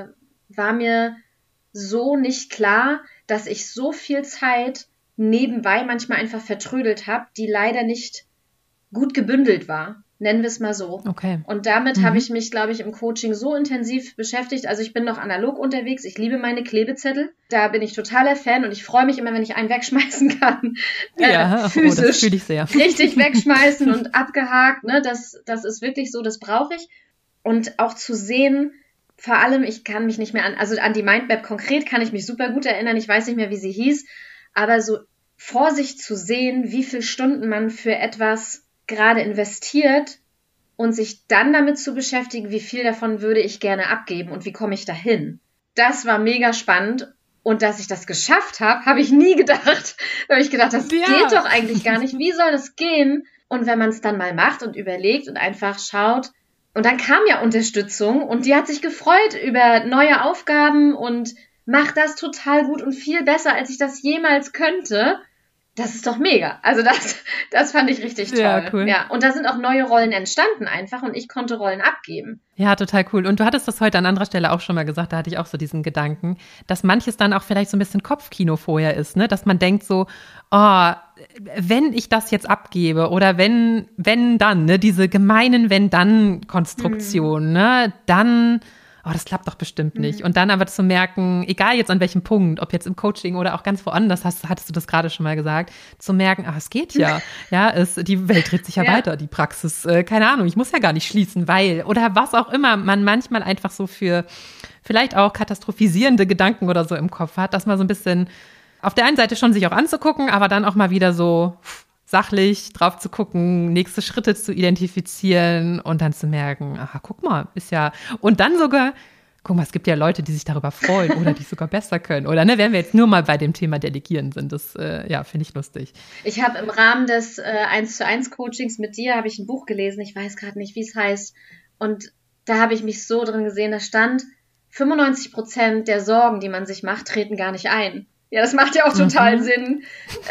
war mir so nicht klar, dass ich so viel Zeit nebenbei manchmal einfach vertrödelt habe, die leider nicht gut gebündelt war. Nennen wir es mal so. Okay. Und damit habe ich mich, glaube ich, im Coaching so intensiv beschäftigt. Also ich bin noch analog unterwegs. Ich liebe meine Klebezettel. Da bin ich totaler Fan und ich freue mich immer, wenn ich einen wegschmeißen kann. Ja, physisch. Das fühle ich sehr. Richtig wegschmeißen und abgehakt. Ne? Das ist wirklich so, das brauche ich. Und auch zu sehen, vor allem, ich kann mich nicht mehr an die Mindmap konkret kann ich mich super gut erinnern. Ich weiß nicht mehr, wie sie hieß. Aber so vor sich zu sehen, wie viele Stunden man für etwas gerade investiert und sich dann damit zu beschäftigen, wie viel davon würde ich gerne abgeben und wie komme ich dahin. Das war mega spannend. Und dass ich das geschafft habe, habe ich nie gedacht. Da habe ich gedacht, das geht doch eigentlich gar nicht. Wie soll das gehen? Und wenn man es dann mal macht und überlegt und einfach schaut, und dann kam ja Unterstützung und die hat sich gefreut über neue Aufgaben und macht das total gut und viel besser, als ich das jemals könnte. Das ist doch mega. Also das fand ich richtig toll. Ja, cool. Ja, und da sind auch neue Rollen entstanden einfach und ich konnte Rollen abgeben. Ja, total cool. Und du hattest das heute an anderer Stelle auch schon mal gesagt, da hatte ich auch so diesen Gedanken, dass manches dann auch vielleicht so ein bisschen Kopfkino vorher ist, ne? Dass man denkt so, oh, wenn ich das jetzt abgebe oder wenn dann, ne? Diese gemeinen Wenn-Dann-Konstruktionen, ne? Dann oh, das klappt doch bestimmt nicht. Und dann aber zu merken, egal jetzt an welchem Punkt, ob jetzt im Coaching oder auch ganz woanders, hattest du das gerade schon mal gesagt, zu merken, es geht ja. Ja, die Welt dreht sich ja weiter, die Praxis, keine Ahnung, ich muss ja gar nicht schließen, weil, oder was auch immer man manchmal einfach so für vielleicht auch katastrophisierende Gedanken oder so im Kopf hat, dass man so ein bisschen auf der einen Seite schon sich auch anzugucken, aber dann auch mal wieder so sachlich drauf zu gucken, nächste Schritte zu identifizieren und dann zu merken, aha, guck mal, ist ja, und dann sogar, guck mal, es gibt ja Leute, die sich darüber freuen oder die sogar besser können. Oder ne, wenn wir jetzt nur mal bei dem Thema Delegieren sind, das finde ich lustig. Ich habe im Rahmen des 1:1 Coachings mit dir, habe ich ein Buch gelesen, ich weiß gerade nicht, wie es heißt. Und da habe ich mich so drin gesehen, da stand, 95% der Sorgen, die man sich macht, treten gar nicht ein. Ja, das macht ja auch total Sinn.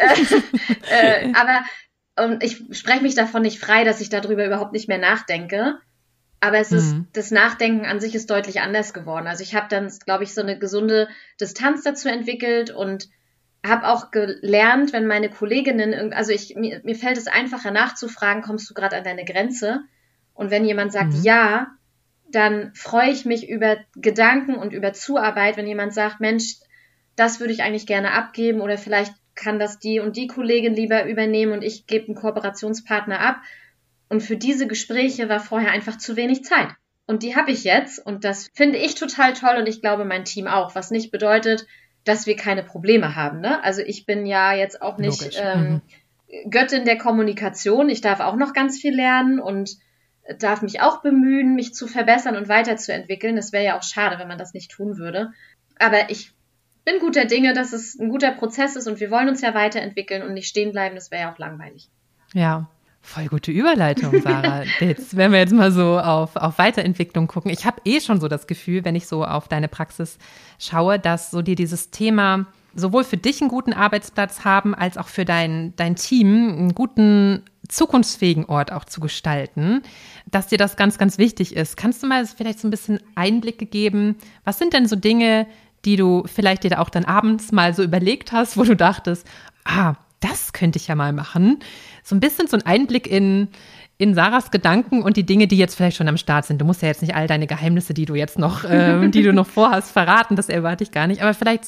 Aber ich spreche mich davon nicht frei, dass ich darüber überhaupt nicht mehr nachdenke. Aber das Nachdenken an sich ist deutlich anders geworden. Also ich habe dann, glaube ich, so eine gesunde Distanz dazu entwickelt und habe auch gelernt, wenn meine Kolleginnen, also mir fällt es einfacher nachzufragen, kommst du gerade an deine Grenze? Und wenn jemand sagt ja, dann freue ich mich über Gedanken und über Zuarbeit, wenn jemand sagt, Mensch, das würde ich eigentlich gerne abgeben oder vielleicht kann das die und die Kollegin lieber übernehmen und ich gebe einen Kooperationspartner ab. Und für diese Gespräche war vorher einfach zu wenig Zeit. Und die habe ich jetzt und das finde ich total toll und ich glaube mein Team auch, was nicht bedeutet, dass wir keine Probleme haben. Ne? Also ich bin ja jetzt auch nicht Göttin der Kommunikation. Ich darf auch noch ganz viel lernen und darf mich auch bemühen, mich zu verbessern und weiterzuentwickeln. Das wäre ja auch schade, wenn man das nicht tun würde. Aber ich bin guter Dinge, dass es ein guter Prozess ist und wir wollen uns ja weiterentwickeln und nicht stehen bleiben, das wäre ja auch langweilig. Ja, voll gute Überleitung, Sarah. Jetzt, wenn wir jetzt mal so auf Weiterentwicklung gucken. Ich habe schon so das Gefühl, wenn ich so auf deine Praxis schaue, dass so dir dieses Thema sowohl für dich einen guten Arbeitsplatz haben, als auch für dein Team einen guten, zukunftsfähigen Ort auch zu gestalten, dass dir das ganz, ganz wichtig ist. Kannst du mal vielleicht so ein bisschen Einblicke geben? Was sind denn so Dinge, die du vielleicht dir da auch dann abends mal so überlegt hast, wo du dachtest, das könnte ich ja mal machen. So ein bisschen so ein Einblick in Sarahs Gedanken und die Dinge, die jetzt vielleicht schon am Start sind. Du musst ja jetzt nicht all deine Geheimnisse, die du jetzt noch, die du noch vorhast, verraten. Das erwarte ich gar nicht. Aber vielleicht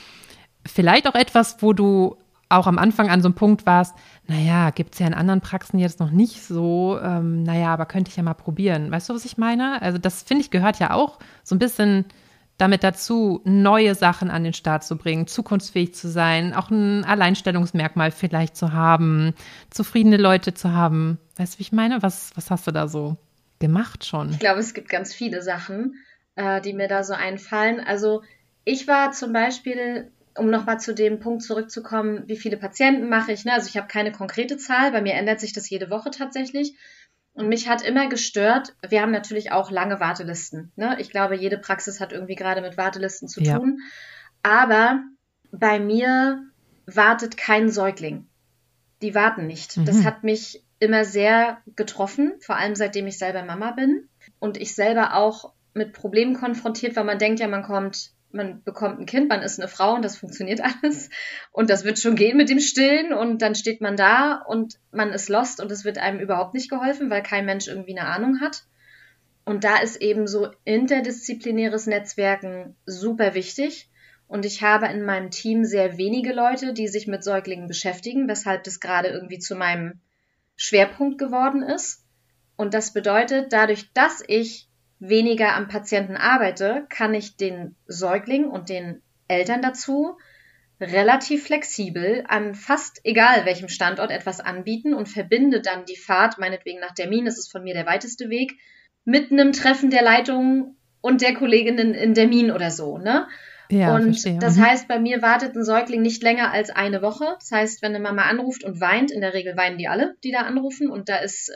auch etwas, wo du auch am Anfang an so einem Punkt warst, naja, gibt's ja in anderen Praxen jetzt noch nicht so, aber könnte ich ja mal probieren. Weißt du, was ich meine? Also das, finde ich, gehört ja auch so ein bisschen damit dazu, neue Sachen an den Start zu bringen, zukunftsfähig zu sein, auch ein Alleinstellungsmerkmal vielleicht zu haben, zufriedene Leute zu haben. Weißt du, wie ich meine? Was hast du da so gemacht schon? Ich glaube, es gibt ganz viele Sachen, die mir da so einfallen. Also ich war zum Beispiel, um nochmal zu dem Punkt zurückzukommen, wie viele Patienten mache ich? Ne? Also ich habe keine konkrete Zahl, bei mir ändert sich das jede Woche tatsächlich. Und mich hat immer gestört, wir haben natürlich auch lange Wartelisten. Ne? Ich glaube, jede Praxis hat irgendwie gerade mit Wartelisten zu tun. Aber bei mir wartet kein Säugling. Die warten nicht. Das hat mich immer sehr getroffen, vor allem seitdem ich selber Mama bin. Und ich selber auch mit Problemen konfrontiert, weil man denkt ja, man bekommt ein Kind, man ist eine Frau und das funktioniert alles und das wird schon gehen mit dem Stillen und dann steht man da und man ist lost und es wird einem überhaupt nicht geholfen, weil kein Mensch irgendwie eine Ahnung hat. Und da ist eben so interdisziplinäres Netzwerken super wichtig und ich habe in meinem Team sehr wenige Leute, die sich mit Säuglingen beschäftigen, weshalb das gerade irgendwie zu meinem Schwerpunkt geworden ist. Und das bedeutet, dadurch, dass ich weniger am Patienten arbeite, kann ich den Säugling und den Eltern dazu relativ flexibel an fast egal welchem Standort etwas anbieten und verbinde dann die Fahrt, meinetwegen nach Dermin, das ist von mir der weiteste Weg, mit einem Treffen der Leitung und der Kolleginnen in Dermin oder so, ne? Ja, Und verstehe. das heißt, bei mir wartet ein Säugling nicht länger als eine Woche. Das heißt, wenn eine Mama anruft und weint, in der Regel weinen die alle, die da anrufen, und da ist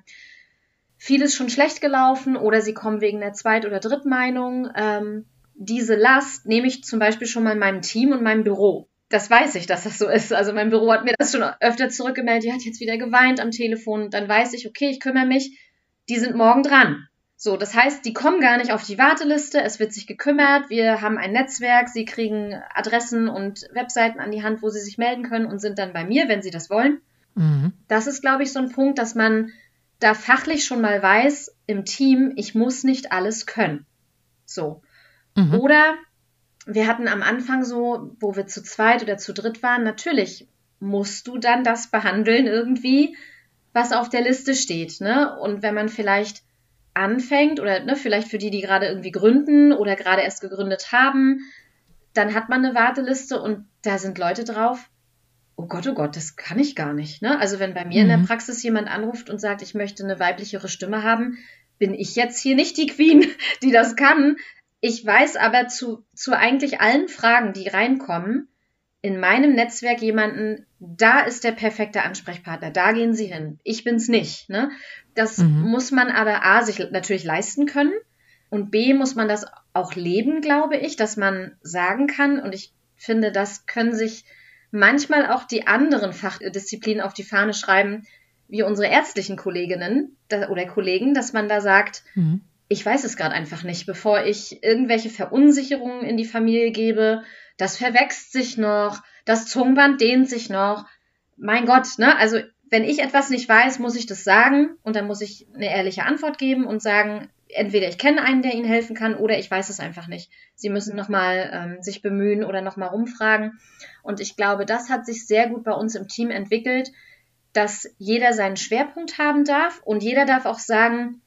vieles schon schlecht gelaufen oder sie kommen wegen der Zweit- oder Drittmeinung. Diese Last nehme ich zum Beispiel schon mal in meinem Team und meinem Büro. Das weiß ich, dass das so ist. Also mein Büro hat mir das schon öfter zurückgemeldet. Die hat jetzt wieder geweint am Telefon. Dann weiß ich, okay, ich kümmere mich. Die sind morgen dran. So, das heißt, die kommen gar nicht auf die Warteliste. Es wird sich gekümmert. Wir haben ein Netzwerk. Sie kriegen Adressen und Webseiten an die Hand, wo sie sich melden können und sind dann bei mir, wenn sie das wollen. Mhm. Das ist, glaube ich, so ein Punkt, dass man da fachlich schon mal weiß, im Team, ich muss nicht alles können. So. Mhm. Oder wir hatten am Anfang so, wo wir zu zweit oder zu dritt waren, natürlich musst du dann das behandeln irgendwie, was auf der Liste steht, ne? Und wenn man vielleicht anfängt oder ne, vielleicht für die gerade irgendwie gründen oder gerade erst gegründet haben, dann hat man eine Warteliste und da sind Leute drauf, oh Gott, das kann ich gar nicht, ne? Also wenn bei mir in der Praxis jemand anruft und sagt, ich möchte eine weiblichere Stimme haben, bin ich jetzt hier nicht die Queen, die das kann. Ich weiß aber zu eigentlich allen Fragen, die reinkommen, in meinem Netzwerk jemanden, da ist der perfekte Ansprechpartner, da gehen Sie hin. Ich bin's nicht, ne? Das muss man aber A, sich natürlich leisten können und B, muss man das auch leben, glaube ich, dass man sagen kann, und ich finde, das können sich manchmal auch die anderen Fachdisziplinen auf die Fahne schreiben, wie unsere ärztlichen Kolleginnen oder Kollegen, dass man da sagt, ich weiß es gerade einfach nicht, bevor ich irgendwelche Verunsicherungen in die Familie gebe, das verwächst sich noch, das Zungenband dehnt sich noch. Mein Gott, ne? Also wenn ich etwas nicht weiß, muss ich das sagen und dann muss ich eine ehrliche Antwort geben und sagen, entweder ich kenne einen, der Ihnen helfen kann, oder ich weiß es einfach nicht. Sie müssen nochmal sich bemühen oder nochmal rumfragen. Und ich glaube, das hat sich sehr gut bei uns im Team entwickelt, dass jeder seinen Schwerpunkt haben darf und jeder darf auch sagen,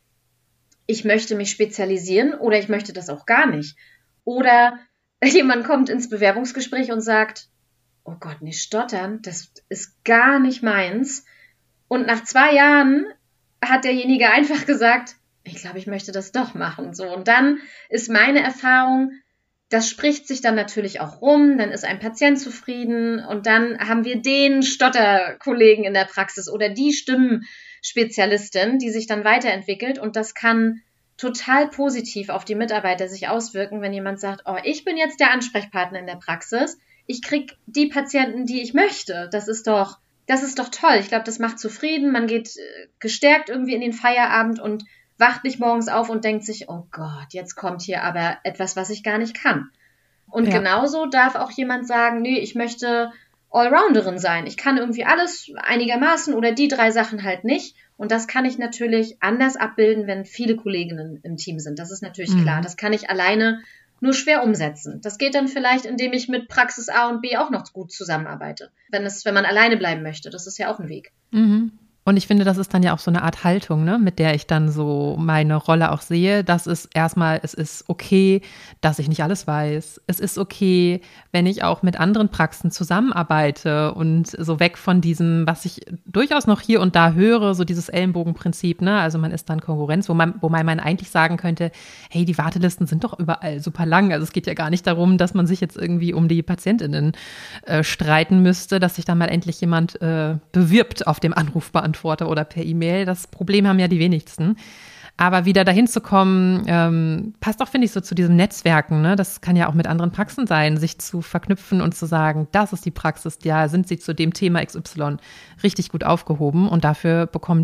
ich möchte mich spezialisieren oder ich möchte das auch gar nicht. Oder jemand kommt ins Bewerbungsgespräch und sagt, oh Gott, nee, stottern, das ist gar nicht meins. Und nach 2 Jahren hat derjenige einfach gesagt, ich glaube, ich möchte das doch machen. So, und dann ist meine Erfahrung, das spricht sich dann natürlich auch rum, dann ist ein Patient zufrieden und dann haben wir den Stotterkollegen in der Praxis oder die Stimmenspezialistin, die sich dann weiterentwickelt, und das kann total positiv auf die Mitarbeiter sich auswirken, wenn jemand sagt, oh, ich bin jetzt der Ansprechpartner in der Praxis, ich kriege die Patienten, die ich möchte. Das ist doch toll. Ich glaube, das macht zufrieden, man geht gestärkt irgendwie in den Feierabend und wacht nicht morgens auf und denkt sich, oh Gott, jetzt kommt hier aber etwas, was ich gar nicht kann. Und genauso darf auch jemand sagen, nee, ich möchte Allrounderin sein. Ich kann irgendwie alles einigermaßen oder die 3 Sachen halt nicht. Und das kann ich natürlich anders abbilden, wenn viele Kolleginnen im Team sind. Das ist natürlich klar. Das kann ich alleine nur schwer umsetzen. Das geht dann vielleicht, indem ich mit Praxis A und B auch noch gut zusammenarbeite. Wenn man alleine bleiben möchte. Das ist ja auch ein Weg. Und ich finde, das ist dann ja auch so eine Art Haltung, ne, mit der ich dann so meine Rolle auch sehe. Das ist erstmal, es ist okay, dass ich nicht alles weiß. Es ist okay, wenn ich auch mit anderen Praxen zusammenarbeite und so weg von diesem, was ich durchaus noch hier und da höre, so dieses Ellenbogenprinzip, ne? Also man ist dann Konkurrenz, wobei man eigentlich sagen könnte, hey, die Wartelisten sind doch überall super lang. Also es geht ja gar nicht darum, dass man sich jetzt irgendwie um die PatientInnen streiten müsste, dass sich dann mal endlich jemand bewirbt auf dem Anrufbeantworter oder per E-Mail. Das Problem haben ja die wenigsten. Aber wieder dahin zu kommen, passt auch, finde ich, so zu diesem Netzwerken. Ne? Das kann ja auch mit anderen Praxen sein, sich zu verknüpfen und zu sagen, das ist die Praxis, da sind sie zu dem Thema XY richtig gut aufgehoben und dafür bekommen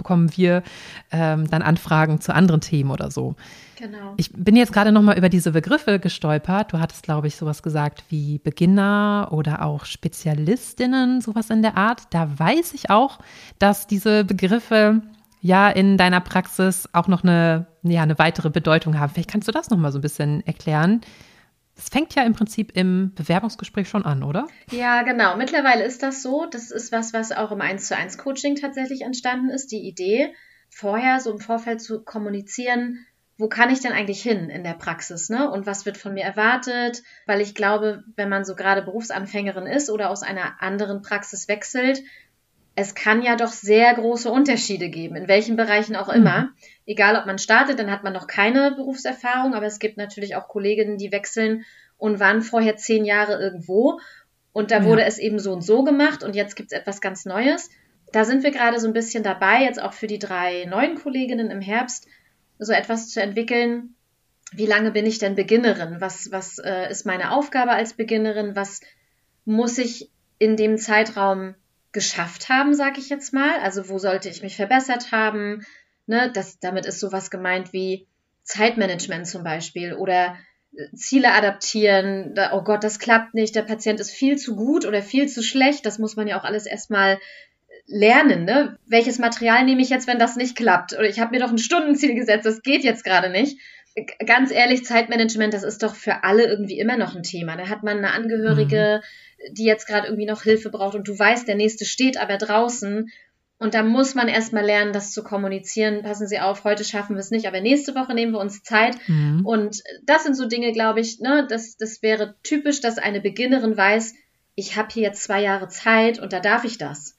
wir dann Anfragen zu anderen Themen oder so. Genau. Ich bin jetzt gerade noch mal über diese Begriffe gestolpert. Du hattest, glaube ich, sowas gesagt wie Beginner oder auch Spezialistinnen, sowas in der Art. Da weiß ich auch, dass diese Begriffe ja in deiner Praxis auch noch eine weitere Bedeutung haben. Vielleicht kannst du das noch mal so ein bisschen erklären. Es fängt ja im Prinzip im Bewerbungsgespräch schon an, oder? Ja, genau. Mittlerweile ist das so. Das ist was auch im 1:1 Coaching tatsächlich entstanden ist. Die Idee, vorher so im Vorfeld zu kommunizieren, wo kann ich denn eigentlich hin in der Praxis, ne? Und was wird von mir erwartet? Weil ich glaube, wenn man so gerade Berufsanfängerin ist oder aus einer anderen Praxis wechselt, es kann ja doch sehr große Unterschiede geben, in welchen Bereichen auch immer. Egal, ob man startet, dann hat man noch keine Berufserfahrung, aber es gibt natürlich auch Kolleginnen, die wechseln und waren vorher 10 Jahre irgendwo und da wurde es eben so und so gemacht und jetzt gibt es etwas ganz Neues. Da sind wir gerade so ein bisschen dabei, jetzt auch für die 3 neuen Kolleginnen im Herbst, so etwas zu entwickeln. Wie lange bin ich denn Beginnerin? Was ist meine Aufgabe als Beginnerin? Was muss ich in dem Zeitraum geschafft haben, sage ich jetzt mal? Also wo sollte ich mich verbessert haben? Ne, damit ist sowas gemeint wie Zeitmanagement zum Beispiel oder Ziele adaptieren. Oh Gott, das klappt nicht. Der Patient ist viel zu gut oder viel zu schlecht. Das muss man ja auch alles erstmal lernen, ne? Welches Material nehme ich jetzt, wenn das nicht klappt? Oder ich habe mir doch ein Stundenziel gesetzt, das geht jetzt gerade nicht. Ganz ehrlich, Zeitmanagement, das ist doch für alle irgendwie immer noch ein Thema. Da hat man eine Angehörige, die jetzt gerade irgendwie noch Hilfe braucht und du weißt, der Nächste steht aber draußen und da muss man erstmal lernen, das zu kommunizieren. Passen Sie auf, heute schaffen wir es nicht, aber nächste Woche nehmen wir uns Zeit. Und das sind so Dinge, glaube ich, ne, das wäre typisch, dass eine Beginnerin weiß, ich habe hier jetzt 2 Jahre Zeit und da darf ich das.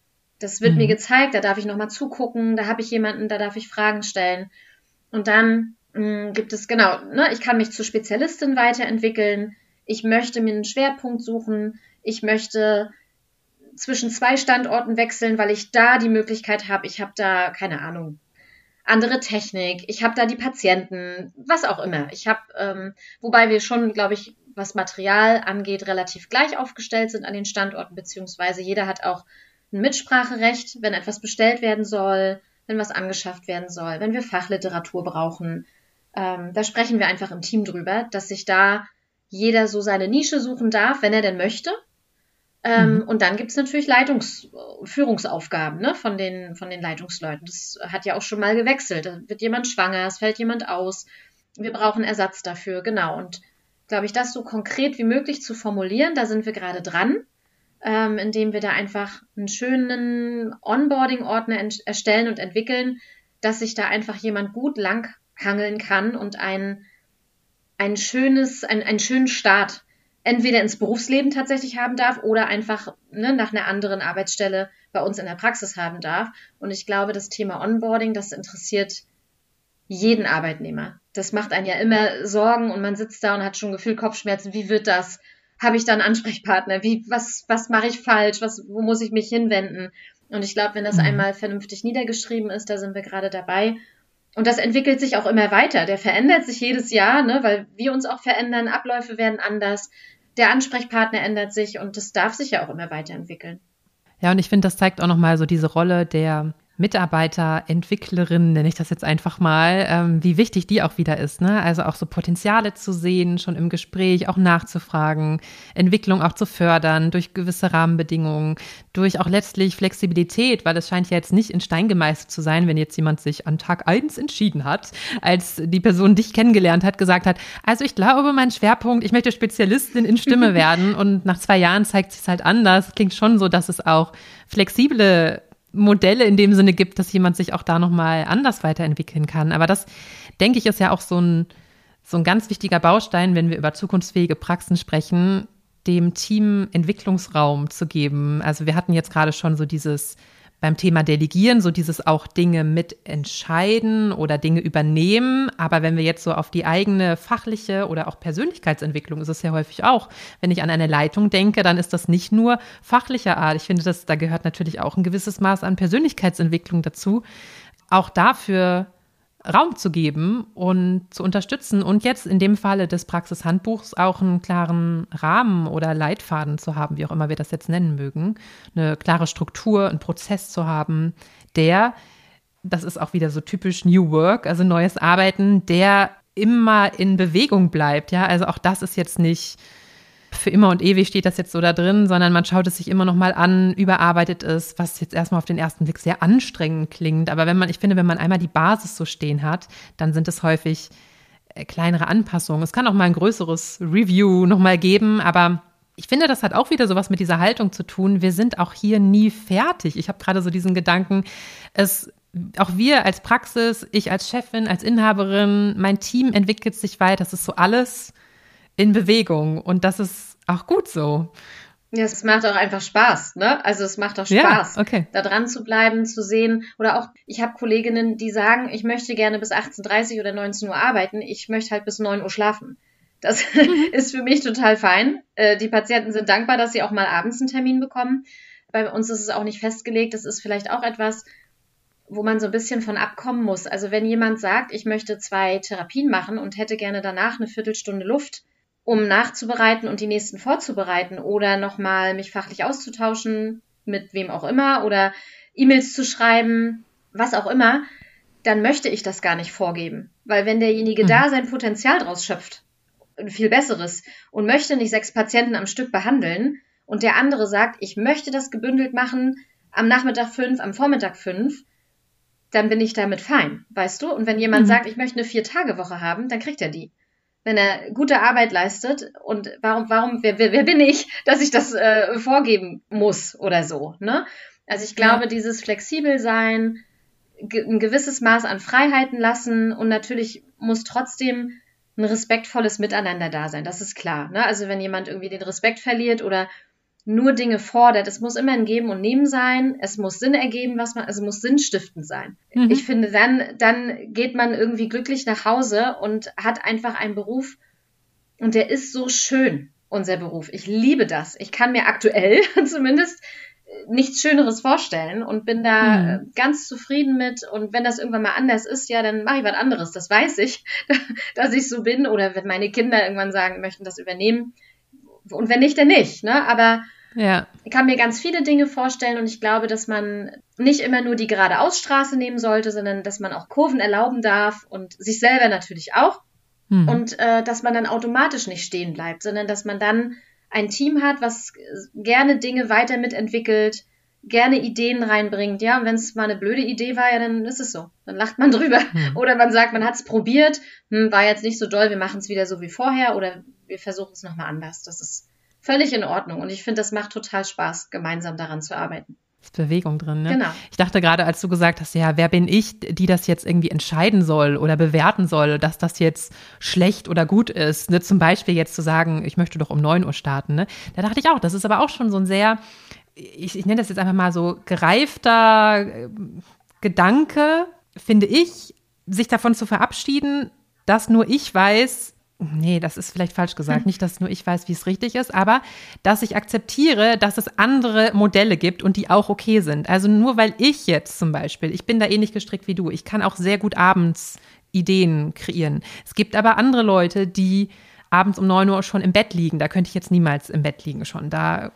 Das wird mir gezeigt, da darf ich nochmal zugucken, da habe ich jemanden, da darf ich Fragen stellen. Und dann gibt es, genau, ne, ich kann mich zur Spezialistin weiterentwickeln, ich möchte mir einen Schwerpunkt suchen, ich möchte zwischen 2 Standorten wechseln, weil ich da die Möglichkeit habe, ich habe da, keine Ahnung, andere Technik, ich habe da die Patienten, was auch immer. Ich habe, wobei wir schon, glaube ich, was Material angeht, relativ gleich aufgestellt sind an den Standorten, beziehungsweise jeder hat auch ein Mitspracherecht, wenn etwas bestellt werden soll, wenn was angeschafft werden soll, wenn wir Fachliteratur brauchen. Da sprechen wir einfach im Team drüber, dass sich da jeder so seine Nische suchen darf, wenn er denn möchte. Und dann gibt es natürlich Führungsaufgaben, ne, von den Leitungsleuten. Das hat ja auch schon mal gewechselt. Da wird jemand schwanger, es fällt jemand aus. Wir brauchen Ersatz dafür, genau. Und glaube ich, das so konkret wie möglich zu formulieren, da sind wir gerade dran. Indem wir da einfach einen schönen Onboarding-Ordner erstellen und entwickeln, dass sich da einfach jemand gut langhangeln kann und einen schönen Start entweder ins Berufsleben tatsächlich haben darf oder einfach nach einer anderen Arbeitsstelle bei uns in der Praxis haben darf. Und ich glaube, das Thema Onboarding, das interessiert jeden Arbeitnehmer. Das macht einen ja immer Sorgen und man sitzt da und hat schon gefühlt Kopfschmerzen. Wie wird das? Habe ich da einen Ansprechpartner? Was mache ich falsch? Wo muss ich mich hinwenden? Und ich glaube, wenn das einmal vernünftig niedergeschrieben ist, da sind wir gerade dabei. Und das entwickelt sich auch immer weiter. Der verändert sich jedes Jahr, ne, weil wir uns auch verändern. Abläufe werden anders. Der Ansprechpartner ändert sich und das darf sich ja auch immer weiterentwickeln. Ja, und ich finde, das zeigt auch nochmal so diese Rolle der Mitarbeiterentwicklerin, nenne ich das jetzt einfach mal, wie wichtig die auch wieder ist, ne? Also auch so Potenziale zu sehen, schon im Gespräch, auch nachzufragen, Entwicklung auch zu fördern durch gewisse Rahmenbedingungen, durch auch letztlich Flexibilität, weil es scheint ja jetzt nicht in Stein gemeißelt zu sein, wenn jetzt jemand sich an Tag 1 entschieden hat, als die Person dich kennengelernt hat, gesagt hat, also ich glaube, mein Schwerpunkt, ich möchte Spezialistin in Stimme werden und nach 2 Jahren zeigt sich halt anders. Klingt schon so, dass es auch flexible Modelle in dem Sinne gibt, dass jemand sich auch da nochmal anders weiterentwickeln kann. Aber das, denke ich, ist ja auch so ein ganz wichtiger Baustein, wenn wir über zukunftsfähige Praxen sprechen, dem Team Entwicklungsraum zu geben. Also wir hatten jetzt gerade schon so dieses beim Thema Delegieren, so dieses auch Dinge mitentscheiden oder Dinge übernehmen. Aber wenn wir jetzt so auf die eigene fachliche oder auch Persönlichkeitsentwicklung, ist es ja häufig auch, wenn ich an eine Leitung denke, dann ist das nicht nur fachlicher Art. Ich finde, da gehört natürlich auch ein gewisses Maß an Persönlichkeitsentwicklung dazu, auch dafür Raum zu geben und zu unterstützen und jetzt in dem Falle des Praxishandbuchs auch einen klaren Rahmen oder Leitfaden zu haben, wie auch immer wir das jetzt nennen mögen, eine klare Struktur, einen Prozess zu haben, das ist auch wieder so typisch New Work, also neues Arbeiten, der immer in Bewegung bleibt, ja, also auch das ist jetzt nicht für immer und ewig steht das jetzt so da drin, sondern man schaut es sich immer noch mal an, überarbeitet es, was jetzt erstmal auf den ersten Blick sehr anstrengend klingt. Aber wenn man einmal die Basis so stehen hat, dann sind es häufig kleinere Anpassungen. Es kann auch mal ein größeres Review noch mal geben, aber ich finde, das hat auch wieder sowas mit dieser Haltung zu tun. Wir sind auch hier nie fertig. Ich habe gerade so diesen Gedanken, es auch wir als Praxis, ich als Chefin, als Inhaberin, mein Team entwickelt sich weiter. Das ist so alles in Bewegung und das ist auch gut so. Ja, es macht auch einfach Spaß, ne? Also es macht auch Ja, Spaß, okay. da dran zu bleiben, zu sehen. Oder auch, ich habe Kolleginnen, die sagen, ich möchte gerne bis 18:30 oder 19 Uhr arbeiten, ich möchte halt bis 9 Uhr schlafen. Das ist für mich total fein. Die Patienten sind dankbar, dass sie auch mal abends einen Termin bekommen. Bei uns ist es auch nicht festgelegt. Das ist vielleicht auch etwas, wo man so ein bisschen von abkommen muss. Also wenn jemand sagt, ich möchte 2 Therapien machen und hätte gerne danach eine Viertelstunde Luft, um nachzubereiten und die nächsten vorzubereiten oder nochmal mich fachlich auszutauschen, mit wem auch immer oder E-Mails zu schreiben, was auch immer, dann möchte ich das gar nicht vorgeben. Weil wenn derjenige da sein Potenzial draus schöpft, ein viel besseres, und möchte nicht 6 Patienten am Stück behandeln und der andere sagt, ich möchte das gebündelt machen, am Nachmittag 5, am Vormittag 5, dann bin ich damit fein, weißt du? Und wenn jemand sagt, ich möchte eine 4-Tage-Woche haben, dann kriegt er die. Wenn er gute Arbeit leistet und wer bin ich, dass ich das vorgeben muss oder so, ne? Also ich glaube, dieses flexibel sein, ein gewisses Maß an Freiheiten lassen und natürlich muss trotzdem ein respektvolles Miteinander da sein, das ist klar, ne? Also wenn jemand irgendwie den Respekt verliert oder nur Dinge fordert, es muss immer ein Geben und Nehmen sein, es muss Sinn ergeben, also muss sinnstiftend sein. Ich finde, dann geht man irgendwie glücklich nach Hause und hat einfach einen Beruf und der ist so schön, unser Beruf. Ich liebe das. Ich kann mir aktuell zumindest nichts Schöneres vorstellen und bin da ganz zufrieden mit, und wenn das irgendwann mal anders ist, ja, dann mache ich was anderes, das weiß ich, dass ich so bin, oder wenn meine Kinder irgendwann sagen, möchten das übernehmen, und wenn nicht, dann nicht, ne? Aber ich kann mir ganz viele Dinge vorstellen und ich glaube, dass man nicht immer nur die geradeausstraße nehmen sollte, sondern dass man auch Kurven erlauben darf und sich selber natürlich auch und dass man dann automatisch nicht stehen bleibt, sondern dass man dann ein Team hat, was gerne Dinge weiter mitentwickelt, gerne Ideen reinbringt, ja, und wenn es mal eine blöde Idee war, ja, dann ist es so, dann lacht man drüber oder man sagt, man hat es probiert, war jetzt nicht so doll, wir machen es wieder so wie vorher oder wir versuchen es nochmal anders, das ist völlig in Ordnung. Und ich finde, das macht total Spaß, gemeinsam daran zu arbeiten. Ist Bewegung drin, ne? Genau. Ich dachte gerade, als du gesagt hast, ja, wer bin ich, die das jetzt irgendwie entscheiden soll oder bewerten soll, dass das jetzt schlecht oder gut ist, ne? Zum Beispiel jetzt zu sagen, ich möchte doch um 9 Uhr starten, ne? Da dachte ich auch, das ist aber auch schon so ein sehr, ich nenne das jetzt einfach mal so gereifter Gedanke, finde ich, sich davon zu verabschieden, dass nur ich weiß, nee, das ist vielleicht falsch gesagt. Nicht, dass nur ich weiß, wie es richtig ist, aber dass ich akzeptiere, dass es andere Modelle gibt und die auch okay sind. Also nur weil ich jetzt zum Beispiel, ich bin da ähnlich gestrickt wie du, ich kann auch sehr gut abends Ideen kreieren. Es gibt aber andere Leute, die abends um 9 Uhr schon im Bett liegen. Da könnte ich jetzt niemals im Bett liegen schon. Da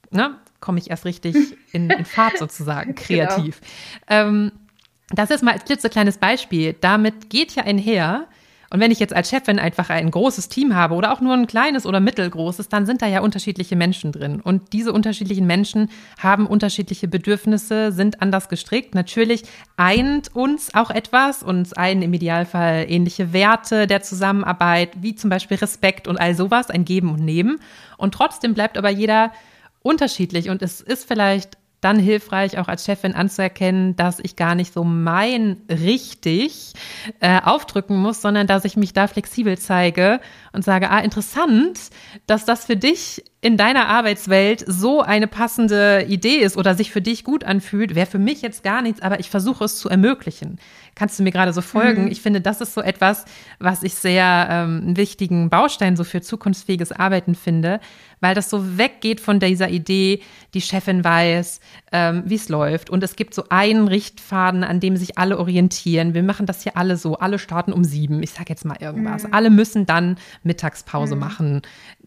komme ich erst richtig in Fahrt sozusagen, kreativ. Genau. Das ist mal als klitzekleines Beispiel. Damit geht ja einher. Und wenn ich jetzt als Chefin einfach ein großes Team habe oder auch nur ein kleines oder mittelgroßes, dann sind da ja unterschiedliche Menschen drin. Und diese unterschiedlichen Menschen haben unterschiedliche Bedürfnisse, sind anders gestrickt. Natürlich eint uns auch etwas, uns einen im Idealfall ähnliche Werte der Zusammenarbeit, wie zum Beispiel Respekt und all sowas, ein Geben und Nehmen. Und trotzdem bleibt aber jeder unterschiedlich. Und es ist vielleicht dann hilfreich, auch als Chefin anzuerkennen, dass ich gar nicht so mein richtig aufdrücken muss, sondern dass ich mich da flexibel zeige und sage, interessant, dass das für dich in deiner Arbeitswelt so eine passende Idee ist oder sich für dich gut anfühlt, wäre für mich jetzt gar nichts, aber ich versuche es zu ermöglichen. Kannst du mir gerade so folgen? Ich finde, das ist so etwas, was ich sehr einen wichtigen Baustein so für zukunftsfähiges Arbeiten finde, weil das so weggeht von dieser Idee, die Chefin weiß, wie es läuft. Und es gibt so einen Richtfaden, an dem sich alle orientieren. Wir machen das hier alle so. Alle starten um 7. Ich sage jetzt mal irgendwas. Alle müssen dann Mittagspause machen.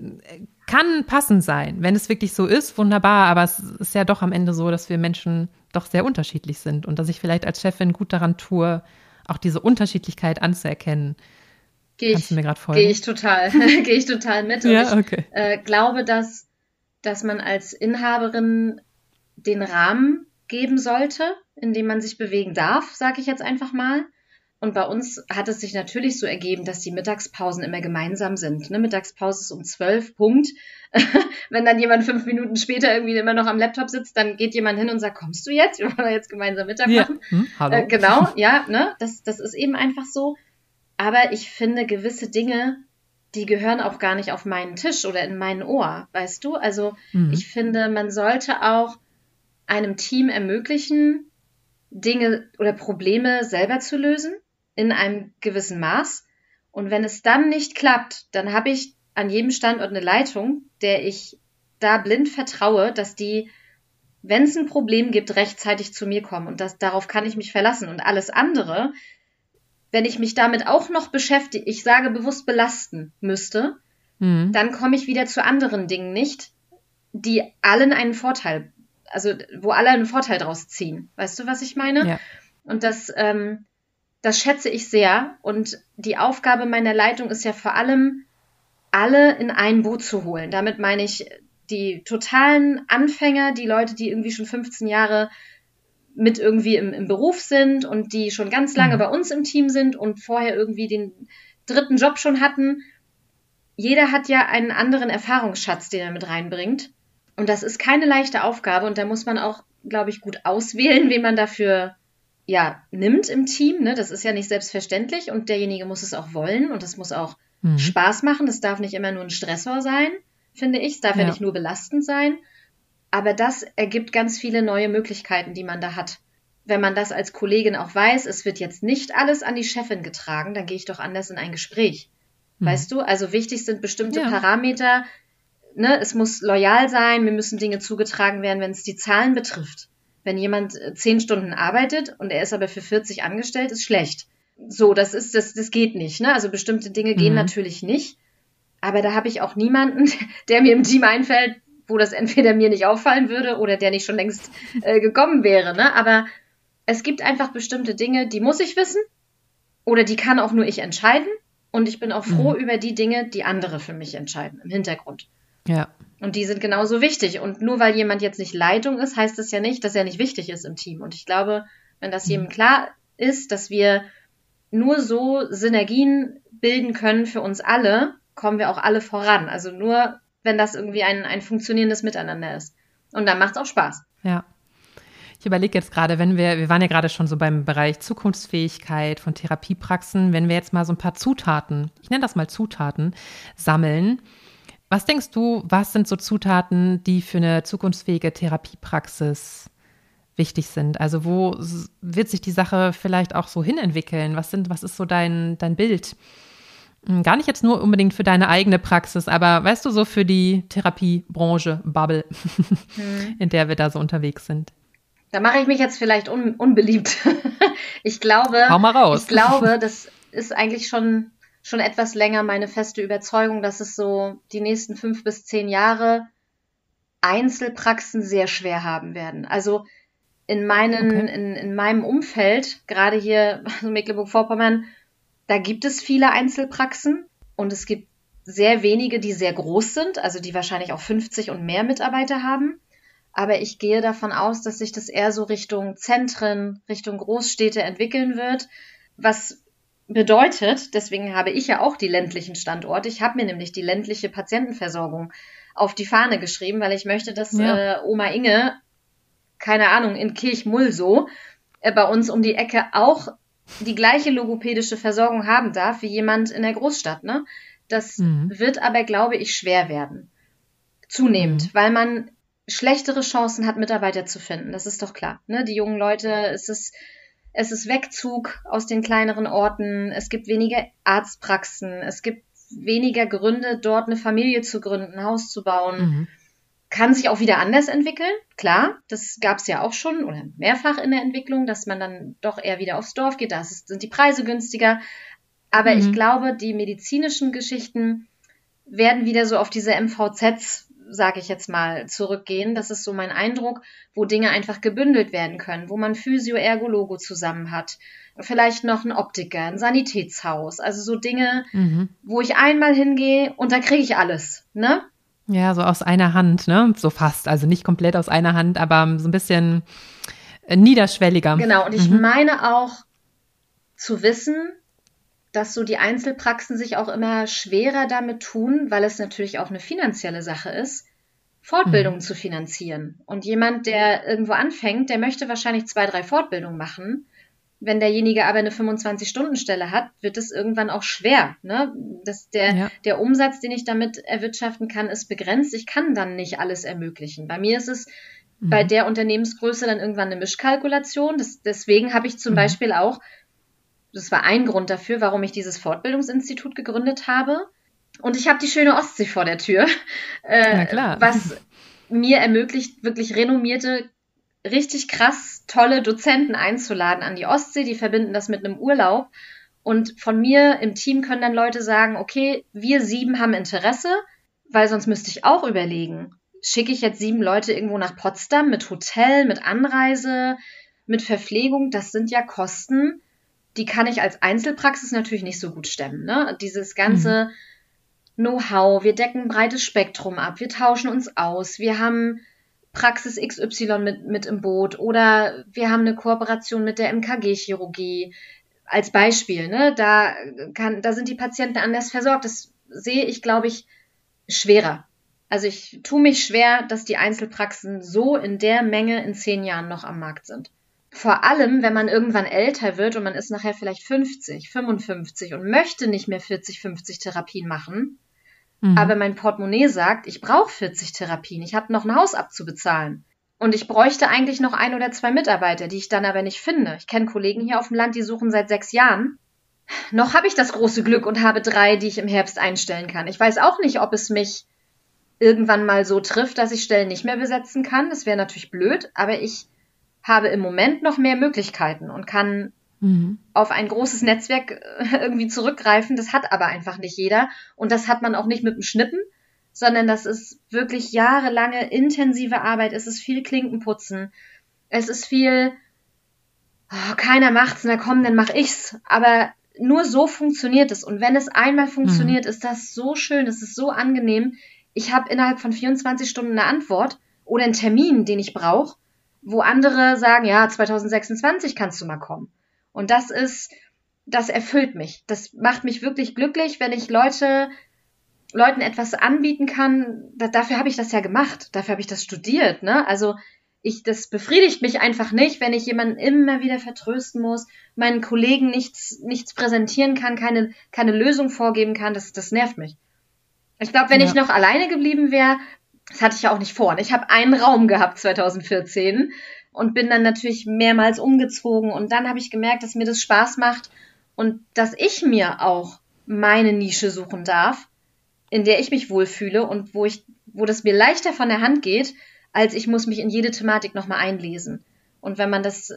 Kann passend sein. Wenn es wirklich so ist, wunderbar. Aber es ist ja doch am Ende so, dass wir Menschen doch sehr unterschiedlich sind und dass ich vielleicht als Chefin gut daran tue, auch diese Unterschiedlichkeit anzuerkennen. Kannst du mir gerade folgen? Gehe ich total mit. Und ja, okay. Ich glaube, dass man als Inhaberin den Rahmen geben sollte, in dem man sich bewegen darf, sage ich jetzt einfach mal. Und bei uns hat es sich natürlich so ergeben, dass die Mittagspausen immer gemeinsam sind. Ne? Mittagspause ist um 12, Punkt. Wenn dann jemand 5 Minuten später irgendwie immer noch am Laptop sitzt, dann geht jemand hin und sagt, kommst du jetzt? Wir wollen jetzt gemeinsam Mittag machen. Hallo. Genau, ja, ne? Das ist eben einfach so. Aber ich finde, gewisse Dinge, die gehören auch gar nicht auf meinen Tisch oder in mein Ohr, weißt du? Also ich finde, man sollte auch einem Team ermöglichen, Dinge oder Probleme selber zu lösen in einem gewissen Maß. Und wenn es dann nicht klappt, dann habe ich an jedem Standort eine Leitung, der ich da blind vertraue, dass die, wenn es ein Problem gibt, rechtzeitig zu mir kommen. Und darauf kann ich mich verlassen. Und alles andere, wenn ich mich damit auch noch beschäftige, ich sage bewusst belasten müsste, dann komme ich wieder zu anderen Dingen nicht, die allen einen Vorteil, also wo alle einen Vorteil draus ziehen. Weißt du, was ich meine? Ja. Und das schätze ich sehr. Und die Aufgabe meiner Leitung ist ja vor allem, alle in ein Boot zu holen. Damit meine ich die totalen Anfänger, die Leute, die irgendwie schon 15 Jahre mit irgendwie im Beruf sind und die schon ganz lange bei uns im Team sind und vorher irgendwie den 3. Job schon hatten. Jeder hat ja einen anderen Erfahrungsschatz, den er mit reinbringt. Und das ist keine leichte Aufgabe. Und da muss man auch, glaube ich, gut auswählen, wen man dafür nimmt im Team. Ne? Das ist ja nicht selbstverständlich. Und derjenige muss es auch wollen. Und das muss auch Spaß machen. Das darf nicht immer nur ein Stressor sein, finde ich. Es darf ja nicht nur belastend sein. Aber das ergibt ganz viele neue Möglichkeiten, die man da hat. Wenn man das als Kollegin auch weiß, es wird jetzt nicht alles an die Chefin getragen, dann gehe ich doch anders in ein Gespräch. Weißt du? Also wichtig sind bestimmte Parameter. Ne? Es muss loyal sein, mir müssen Dinge zugetragen werden, wenn es die Zahlen betrifft. Wenn jemand 10 Stunden arbeitet und er ist aber für 40 angestellt, ist schlecht. So, das geht nicht. Ne? Also bestimmte Dinge gehen natürlich nicht. Aber da habe ich auch niemanden, der mir im Team einfällt, wo das entweder mir nicht auffallen würde oder der nicht schon längst gekommen wäre. Ne? Aber es gibt einfach bestimmte Dinge, die muss ich wissen oder die kann auch nur ich entscheiden. Und ich bin auch froh über die Dinge, die andere für mich entscheiden, im Hintergrund. Ja. Und die sind genauso wichtig. Und nur weil jemand jetzt nicht Leitung ist, heißt das ja nicht, dass er nicht wichtig ist im Team. Und ich glaube, wenn das jedem klar ist, dass wir nur so Synergien bilden können für uns alle, kommen wir auch alle voran. Also nur, wenn das irgendwie ein funktionierendes Miteinander ist. Und dann macht es auch Spaß. Ja. Ich überlege jetzt gerade, wir waren ja gerade schon so beim Bereich Zukunftsfähigkeit von Therapiepraxen, wenn wir jetzt mal so ein paar Zutaten, ich nenne das mal Zutaten, sammeln. Was denkst du, was sind so Zutaten, die für eine zukunftsfähige Therapiepraxis wichtig sind? Also wo wird sich die Sache vielleicht auch so hinentwickeln? Was ist so dein Bild? Gar nicht jetzt nur unbedingt für deine eigene Praxis, aber weißt du, so für die Therapiebranche, Bubble, in der wir da so unterwegs sind. Da mache ich mich jetzt vielleicht unbeliebt. Hau mal raus. Ich glaube, das ist eigentlich schon etwas länger meine feste Überzeugung, dass es so die nächsten 5 bis 10 Jahre Einzelpraxen sehr schwer haben werden. Also in meinem Umfeld, gerade hier in Mecklenburg-Vorpommern, da gibt es viele Einzelpraxen und es gibt sehr wenige, die sehr groß sind, also die wahrscheinlich auch 50 und mehr Mitarbeiter haben. Aber ich gehe davon aus, dass sich das eher so Richtung Zentren, Richtung Großstädte entwickeln wird, was bedeutet, deswegen habe ich ja auch die ländlichen Standorte. Ich habe mir nämlich die ländliche Patientenversorgung auf die Fahne geschrieben, weil ich möchte, dass Oma Inge, keine Ahnung, in Kirchmulsow bei uns um die Ecke auch die gleiche logopädische Versorgung haben darf wie jemand in der Großstadt. Ne? Das wird aber, glaube ich, schwer werden. Zunehmend, weil man schlechtere Chancen hat, Mitarbeiter zu finden. Das ist doch klar. Ne? Die jungen Leute, es ist Wegzug aus den kleineren Orten, es gibt weniger Arztpraxen, es gibt weniger Gründe, dort eine Familie zu gründen, ein Haus zu bauen. Kann sich auch wieder anders entwickeln, klar, das gab es ja auch schon oder mehrfach in der Entwicklung, dass man dann doch eher wieder aufs Dorf geht, sind die Preise günstiger. Aber ich glaube, die medizinischen Geschichten werden wieder so auf diese MVZs, sage ich jetzt mal, zurückgehen. Das ist so mein Eindruck, wo Dinge einfach gebündelt werden können, wo man Physio, Ergologo zusammen hat, vielleicht noch ein Optiker, ein Sanitätshaus, also so Dinge, wo ich einmal hingehe und da kriege ich alles, ne? Ja, so aus einer Hand, ne? So fast, also nicht komplett aus einer Hand, aber so ein bisschen niederschwelliger. Genau, und ich meine auch, zu wissen, dass so die Einzelpraxen sich auch immer schwerer damit tun, weil es natürlich auch eine finanzielle Sache ist, Fortbildungen zu finanzieren. Und jemand, der irgendwo anfängt, der möchte wahrscheinlich 2, 3 Fortbildungen machen. Wenn derjenige aber eine 25-Stunden-Stelle hat, wird es irgendwann auch schwer. Ne? Der Umsatz, den ich damit erwirtschaften kann, ist begrenzt. Ich kann dann nicht alles ermöglichen. Bei mir ist es bei der Unternehmensgröße dann irgendwann eine Mischkalkulation. Deswegen habe ich zum Beispiel auch, das war ein Grund dafür, warum ich dieses Fortbildungsinstitut gegründet habe. Und ich habe die schöne Ostsee vor der Tür, was mir ermöglicht, wirklich renommierte, richtig krass tolle Dozenten einzuladen an die Ostsee. Die verbinden das mit einem Urlaub. Und von mir im Team können dann Leute sagen, okay, wir 7 haben Interesse, weil sonst müsste ich auch überlegen, schicke ich jetzt 7 Leute irgendwo nach Potsdam mit Hotel, mit Anreise, mit Verpflegung. Das sind ja Kosten, die kann ich als Einzelpraxis natürlich nicht so gut stemmen. Ne? Dieses ganze Know-how, wir decken ein breites Spektrum ab, wir tauschen uns aus, wir haben Praxis XY mit im Boot oder wir haben eine Kooperation mit der MKG-Chirurgie als Beispiel. Ne? Da sind die Patienten anders versorgt. Das sehe ich, glaube ich, schwerer. Also ich tue mich schwer, dass die Einzelpraxen so in der Menge in 10 Jahren noch am Markt sind. Vor allem, wenn man irgendwann älter wird und man ist nachher vielleicht 50, 55 und möchte nicht mehr 40, 50 Therapien machen, aber mein Portemonnaie sagt, ich brauche 40 Therapien, ich habe noch ein Haus abzubezahlen und ich bräuchte eigentlich noch 1 oder 2 Mitarbeiter, die ich dann aber nicht finde. Ich kenne Kollegen hier auf dem Land, die suchen seit 6 Jahren. Noch habe ich das große Glück und habe 3, die ich im Herbst einstellen kann. Ich weiß auch nicht, ob es mich irgendwann mal so trifft, dass ich Stellen nicht mehr besetzen kann. Das wäre natürlich blöd, aber ich habe im Moment noch mehr Möglichkeiten und kann auf ein großes Netzwerk irgendwie zurückgreifen. Das hat aber einfach nicht jeder. Und das hat man auch nicht mit dem Schnippen, sondern das ist wirklich jahrelange intensive Arbeit. Es ist viel Klinkenputzen. Es ist viel, keiner macht's, na komm, dann mach ich's. Aber nur so funktioniert es. Und wenn es einmal funktioniert, ist das so schön, es ist so angenehm. Ich habe innerhalb von 24 Stunden eine Antwort oder einen Termin, den ich brauche, wo andere sagen, ja, 2026 kannst du mal kommen. Und das erfüllt mich. Das macht mich wirklich glücklich, wenn ich Leuten etwas anbieten kann. Dafür habe ich das ja gemacht. Dafür habe ich das studiert, ne? Also das befriedigt mich einfach nicht, wenn ich jemanden immer wieder vertrösten muss, meinen Kollegen nichts präsentieren kann, keine Lösung vorgeben kann. Das nervt mich. Ich glaube, wenn ich noch alleine geblieben wäre, das hatte ich ja auch nicht vor. Ich habe einen Raum gehabt 2014 und bin dann natürlich mehrmals umgezogen. Und dann habe ich gemerkt, dass mir das Spaß macht und dass ich mir auch meine Nische suchen darf, in der ich mich wohlfühle und wo das mir leichter von der Hand geht, als ich muss mich in jede Thematik nochmal einlesen. Und wenn man das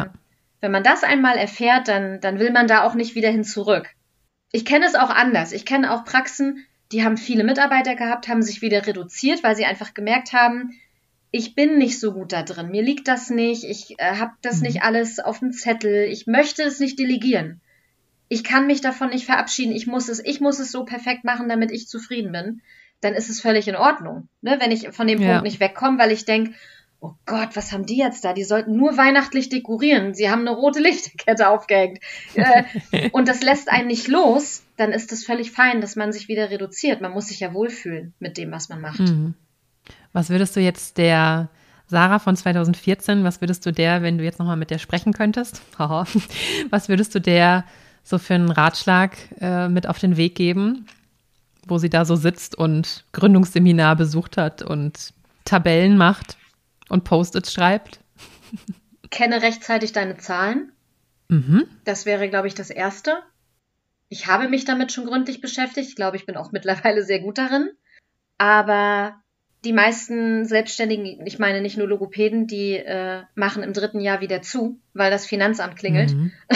einmal erfährt, dann will man da auch nicht wieder hin zurück. Ich kenne es auch anders. Ich kenne auch Praxen, die haben viele Mitarbeiter gehabt, haben sich wieder reduziert, weil sie einfach gemerkt haben, ich bin nicht so gut da drin, mir liegt das nicht, ich habe das nicht alles auf dem Zettel, ich möchte es nicht delegieren. Ich kann mich davon nicht verabschieden, ich muss es so perfekt machen, damit ich zufrieden bin. Dann ist es völlig in Ordnung, ne? Wenn ich von dem Punkt nicht wegkomme, weil ich denke, oh Gott, was haben die jetzt da? Die sollten nur weihnachtlich dekorieren. Sie haben eine rote Lichterkette aufgehängt. Und das lässt einen nicht los. Dann ist es völlig fein, dass man sich wieder reduziert. Man muss sich ja wohlfühlen mit dem, was man macht. Was würdest du jetzt der Sarah von 2014, was würdest du der, wenn du jetzt nochmal mit der sprechen könntest, was würdest du der so für einen Ratschlag mit auf den Weg geben, wo sie da so sitzt und Gründungsseminar besucht hat und Tabellen macht und Post-its schreibt? Kenne rechtzeitig deine Zahlen. Das wäre, glaube ich, das Erste. Ich habe mich damit schon gründlich beschäftigt. Ich glaube, ich bin auch mittlerweile sehr gut darin. Aber die meisten Selbstständigen, ich meine nicht nur Logopäden, die machen im 3. Jahr wieder zu, weil das Finanzamt klingelt.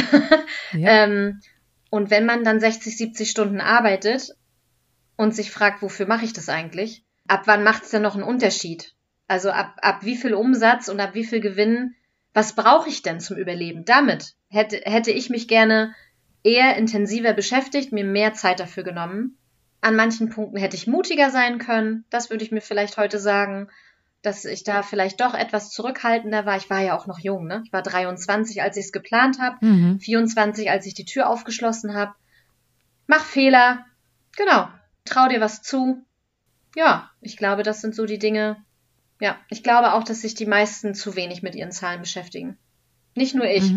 Und wenn man dann 60, 70 Stunden arbeitet und sich fragt, wofür mache ich das eigentlich? Ab wann macht es denn noch einen Unterschied? Also ab wie viel Umsatz und ab wie viel Gewinn, was brauche ich denn zum Überleben? Damit hätte ich mich gerne eher intensiver beschäftigt, mir mehr Zeit dafür genommen. An manchen Punkten hätte ich mutiger sein können, das würde ich mir vielleicht heute sagen. dass ich da vielleicht doch etwas zurückhaltender war. Ich war ja auch noch jung, ne? Ich war 23, als ich es geplant habe, 24, als ich die Tür aufgeschlossen habe. Mach Fehler, genau, trau dir was zu. Ja, ich glaube, das sind so die Dinge. Ja, ich glaube auch, dass sich die meisten zu wenig mit ihren Zahlen beschäftigen. Nicht nur ich.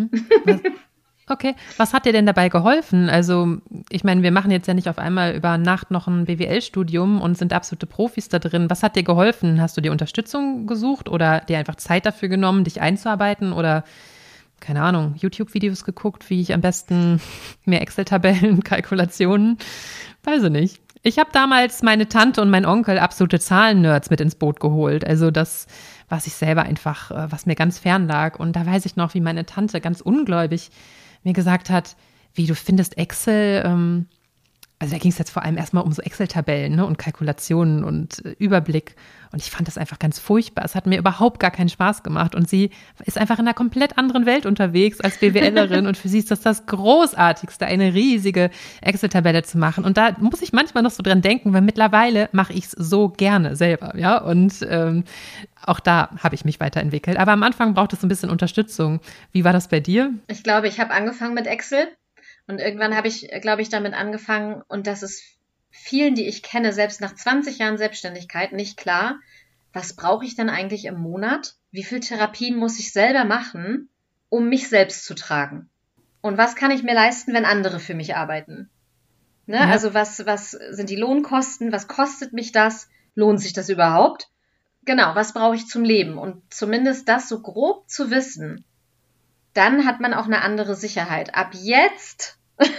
Okay, was hat dir denn dabei geholfen? Also ich meine, wir machen jetzt ja nicht auf einmal über Nacht noch ein BWL-Studium und sind absolute Profis da drin. Was hat dir geholfen? Hast du dir Unterstützung gesucht oder dir einfach Zeit dafür genommen, dich einzuarbeiten oder, keine Ahnung, YouTube-Videos geguckt, wie ich am besten mehr Excel-Tabellen, Kalkulationen, weiß ich nicht. Ich habe damals meine Tante und mein Onkel absolute Zahlen-Nerds mit ins Boot geholt. Also das, was ich selber einfach, was mir ganz fern lag. Und da weiß ich noch, wie meine Tante ganz ungläubig mir gesagt hat, wie du findest Excel, also da ging es jetzt vor allem erstmal um so Excel-Tabellen, ne, und Kalkulationen und Überblick. Und ich fand das einfach ganz furchtbar. Es hat mir überhaupt gar keinen Spaß gemacht. Und sie ist einfach in einer komplett anderen Welt unterwegs als BWLerin. Und für sie ist das Großartigste, eine riesige Excel-Tabelle zu machen. Und da muss ich manchmal noch so dran denken, weil mittlerweile mache ich es so gerne selber. Ja, und auch da habe ich mich weiterentwickelt. Aber am Anfang braucht es ein bisschen Unterstützung. Wie war das bei dir? Ich glaube, ich habe angefangen mit Excel. Und irgendwann habe ich, glaube ich, damit angefangen, und das ist vielen, die ich kenne, selbst nach 20 Jahren Selbstständigkeit nicht klar, was brauche ich denn eigentlich im Monat? Wie viel Therapien muss ich selber machen, um mich selbst zu tragen? Und was kann ich mir leisten, wenn andere für mich arbeiten? Ne? Ja. Also was sind die Lohnkosten? Was kostet mich das? Lohnt sich das überhaupt? Genau, was brauche ich zum Leben? Und zumindest das so grob zu wissen, dann hat man auch eine andere Sicherheit. Ab jetzt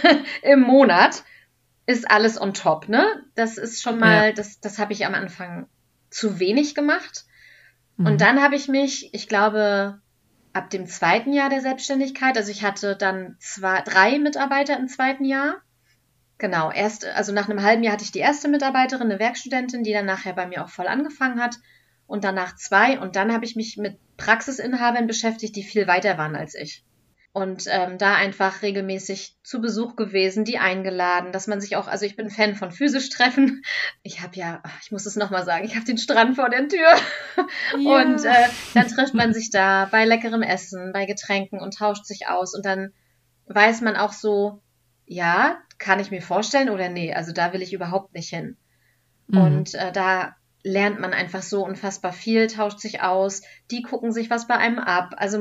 im Monat ist alles on top, ne? Das ist schon mal, das habe ich am Anfang zu wenig gemacht. Und dann habe ich mich, ich glaube, ab dem 2. Jahr der Selbstständigkeit, also ich hatte dann 3 Mitarbeiter im 2. Jahr. Genau, also nach einem halben Jahr hatte ich die erste Mitarbeiterin, eine Werkstudentin, die dann nachher bei mir auch voll angefangen hat. Und danach 2. Und dann habe ich mich mit Praxisinhabern beschäftigt, die viel weiter waren als ich. Und da einfach regelmäßig zu Besuch gewesen, die eingeladen, dass man sich auch, also ich bin Fan von physisch treffen. Ich habe ich muss es nochmal sagen, ich habe den Strand vor der Tür. Ja. Und dann trifft man sich da bei leckerem Essen, bei Getränken und tauscht sich aus. Und dann weiß man auch so, ja, kann ich mir vorstellen oder nee, also da will ich überhaupt nicht hin. Und da lernt man einfach so unfassbar viel, tauscht sich aus, die gucken sich was bei einem ab. Also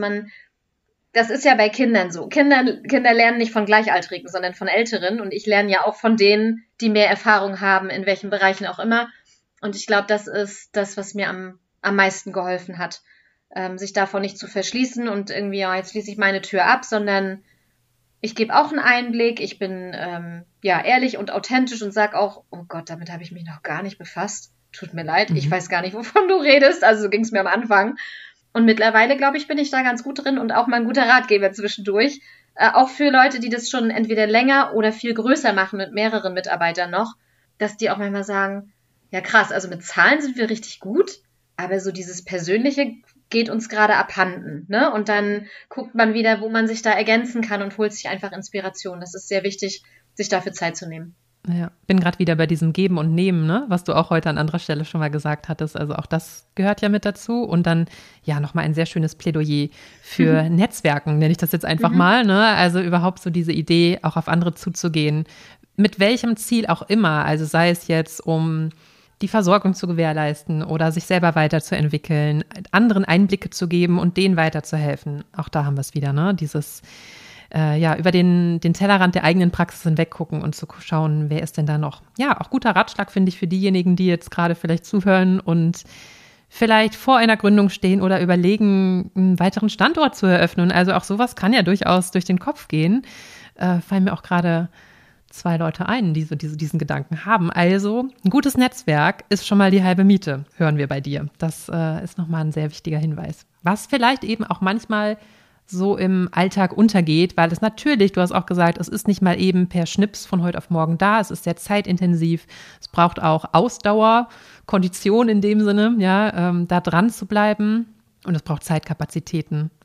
das ist ja bei Kindern so. Kinder lernen nicht von Gleichaltrigen, sondern von Älteren. Und ich lerne ja auch von denen, die mehr Erfahrung haben, in welchen Bereichen auch immer. Und ich glaube, das ist das, was mir am meisten geholfen hat, sich davon nicht zu verschließen und irgendwie, ja, jetzt schließe ich meine Tür ab, sondern ich gebe auch einen Einblick. Ich bin ehrlich und authentisch und sage auch, oh Gott, damit habe ich mich noch gar nicht befasst. Tut mir leid, ich weiß gar nicht, wovon du redest. Also so ging es mir am Anfang. Und mittlerweile, glaube ich, bin ich da ganz gut drin und auch mal ein guter Ratgeber zwischendurch. Auch für Leute, die das schon entweder länger oder viel größer machen mit mehreren Mitarbeitern noch, dass die auch manchmal sagen, ja krass, also mit Zahlen sind wir richtig gut, aber so dieses Persönliche geht uns gerade abhanden, ne? Und dann guckt man wieder, wo man sich da ergänzen kann und holt sich einfach Inspiration. Das ist sehr wichtig, sich dafür Zeit zu nehmen. Ja, bin gerade wieder bei diesem Geben und Nehmen, ne, was du auch heute an anderer Stelle schon mal gesagt hattest. Also auch das gehört ja mit dazu. Und dann ja nochmal ein sehr schönes Plädoyer für Netzwerken, nenne ich das jetzt einfach mal. Ne? Also überhaupt so diese Idee, auch auf andere zuzugehen. Mit welchem Ziel auch immer. Also sei es jetzt, um die Versorgung zu gewährleisten oder sich selber weiterzuentwickeln, anderen Einblicke zu geben und denen weiterzuhelfen. Auch da haben wir es wieder, ne? Dieses über den Tellerrand der eigenen Praxis hinweg gucken und zu schauen, wer ist denn da noch. Ja, auch guter Ratschlag, finde ich, für diejenigen, die jetzt gerade vielleicht zuhören und vielleicht vor einer Gründung stehen oder überlegen, einen weiteren Standort zu eröffnen. Also auch sowas kann ja durchaus durch den Kopf gehen. Fallen mir auch gerade 2 Leute ein, die so diesen Gedanken haben. Also ein gutes Netzwerk ist schon mal die halbe Miete, hören wir bei dir. Das ist nochmal ein sehr wichtiger Hinweis. Was vielleicht eben auch manchmal so im Alltag untergeht, weil es natürlich, du hast auch gesagt, es ist nicht mal eben per Schnips von heute auf morgen da, es ist sehr zeitintensiv, es braucht auch Ausdauer, Kondition in dem Sinne, ja, da dran zu bleiben und es braucht Zeitkapazitäten.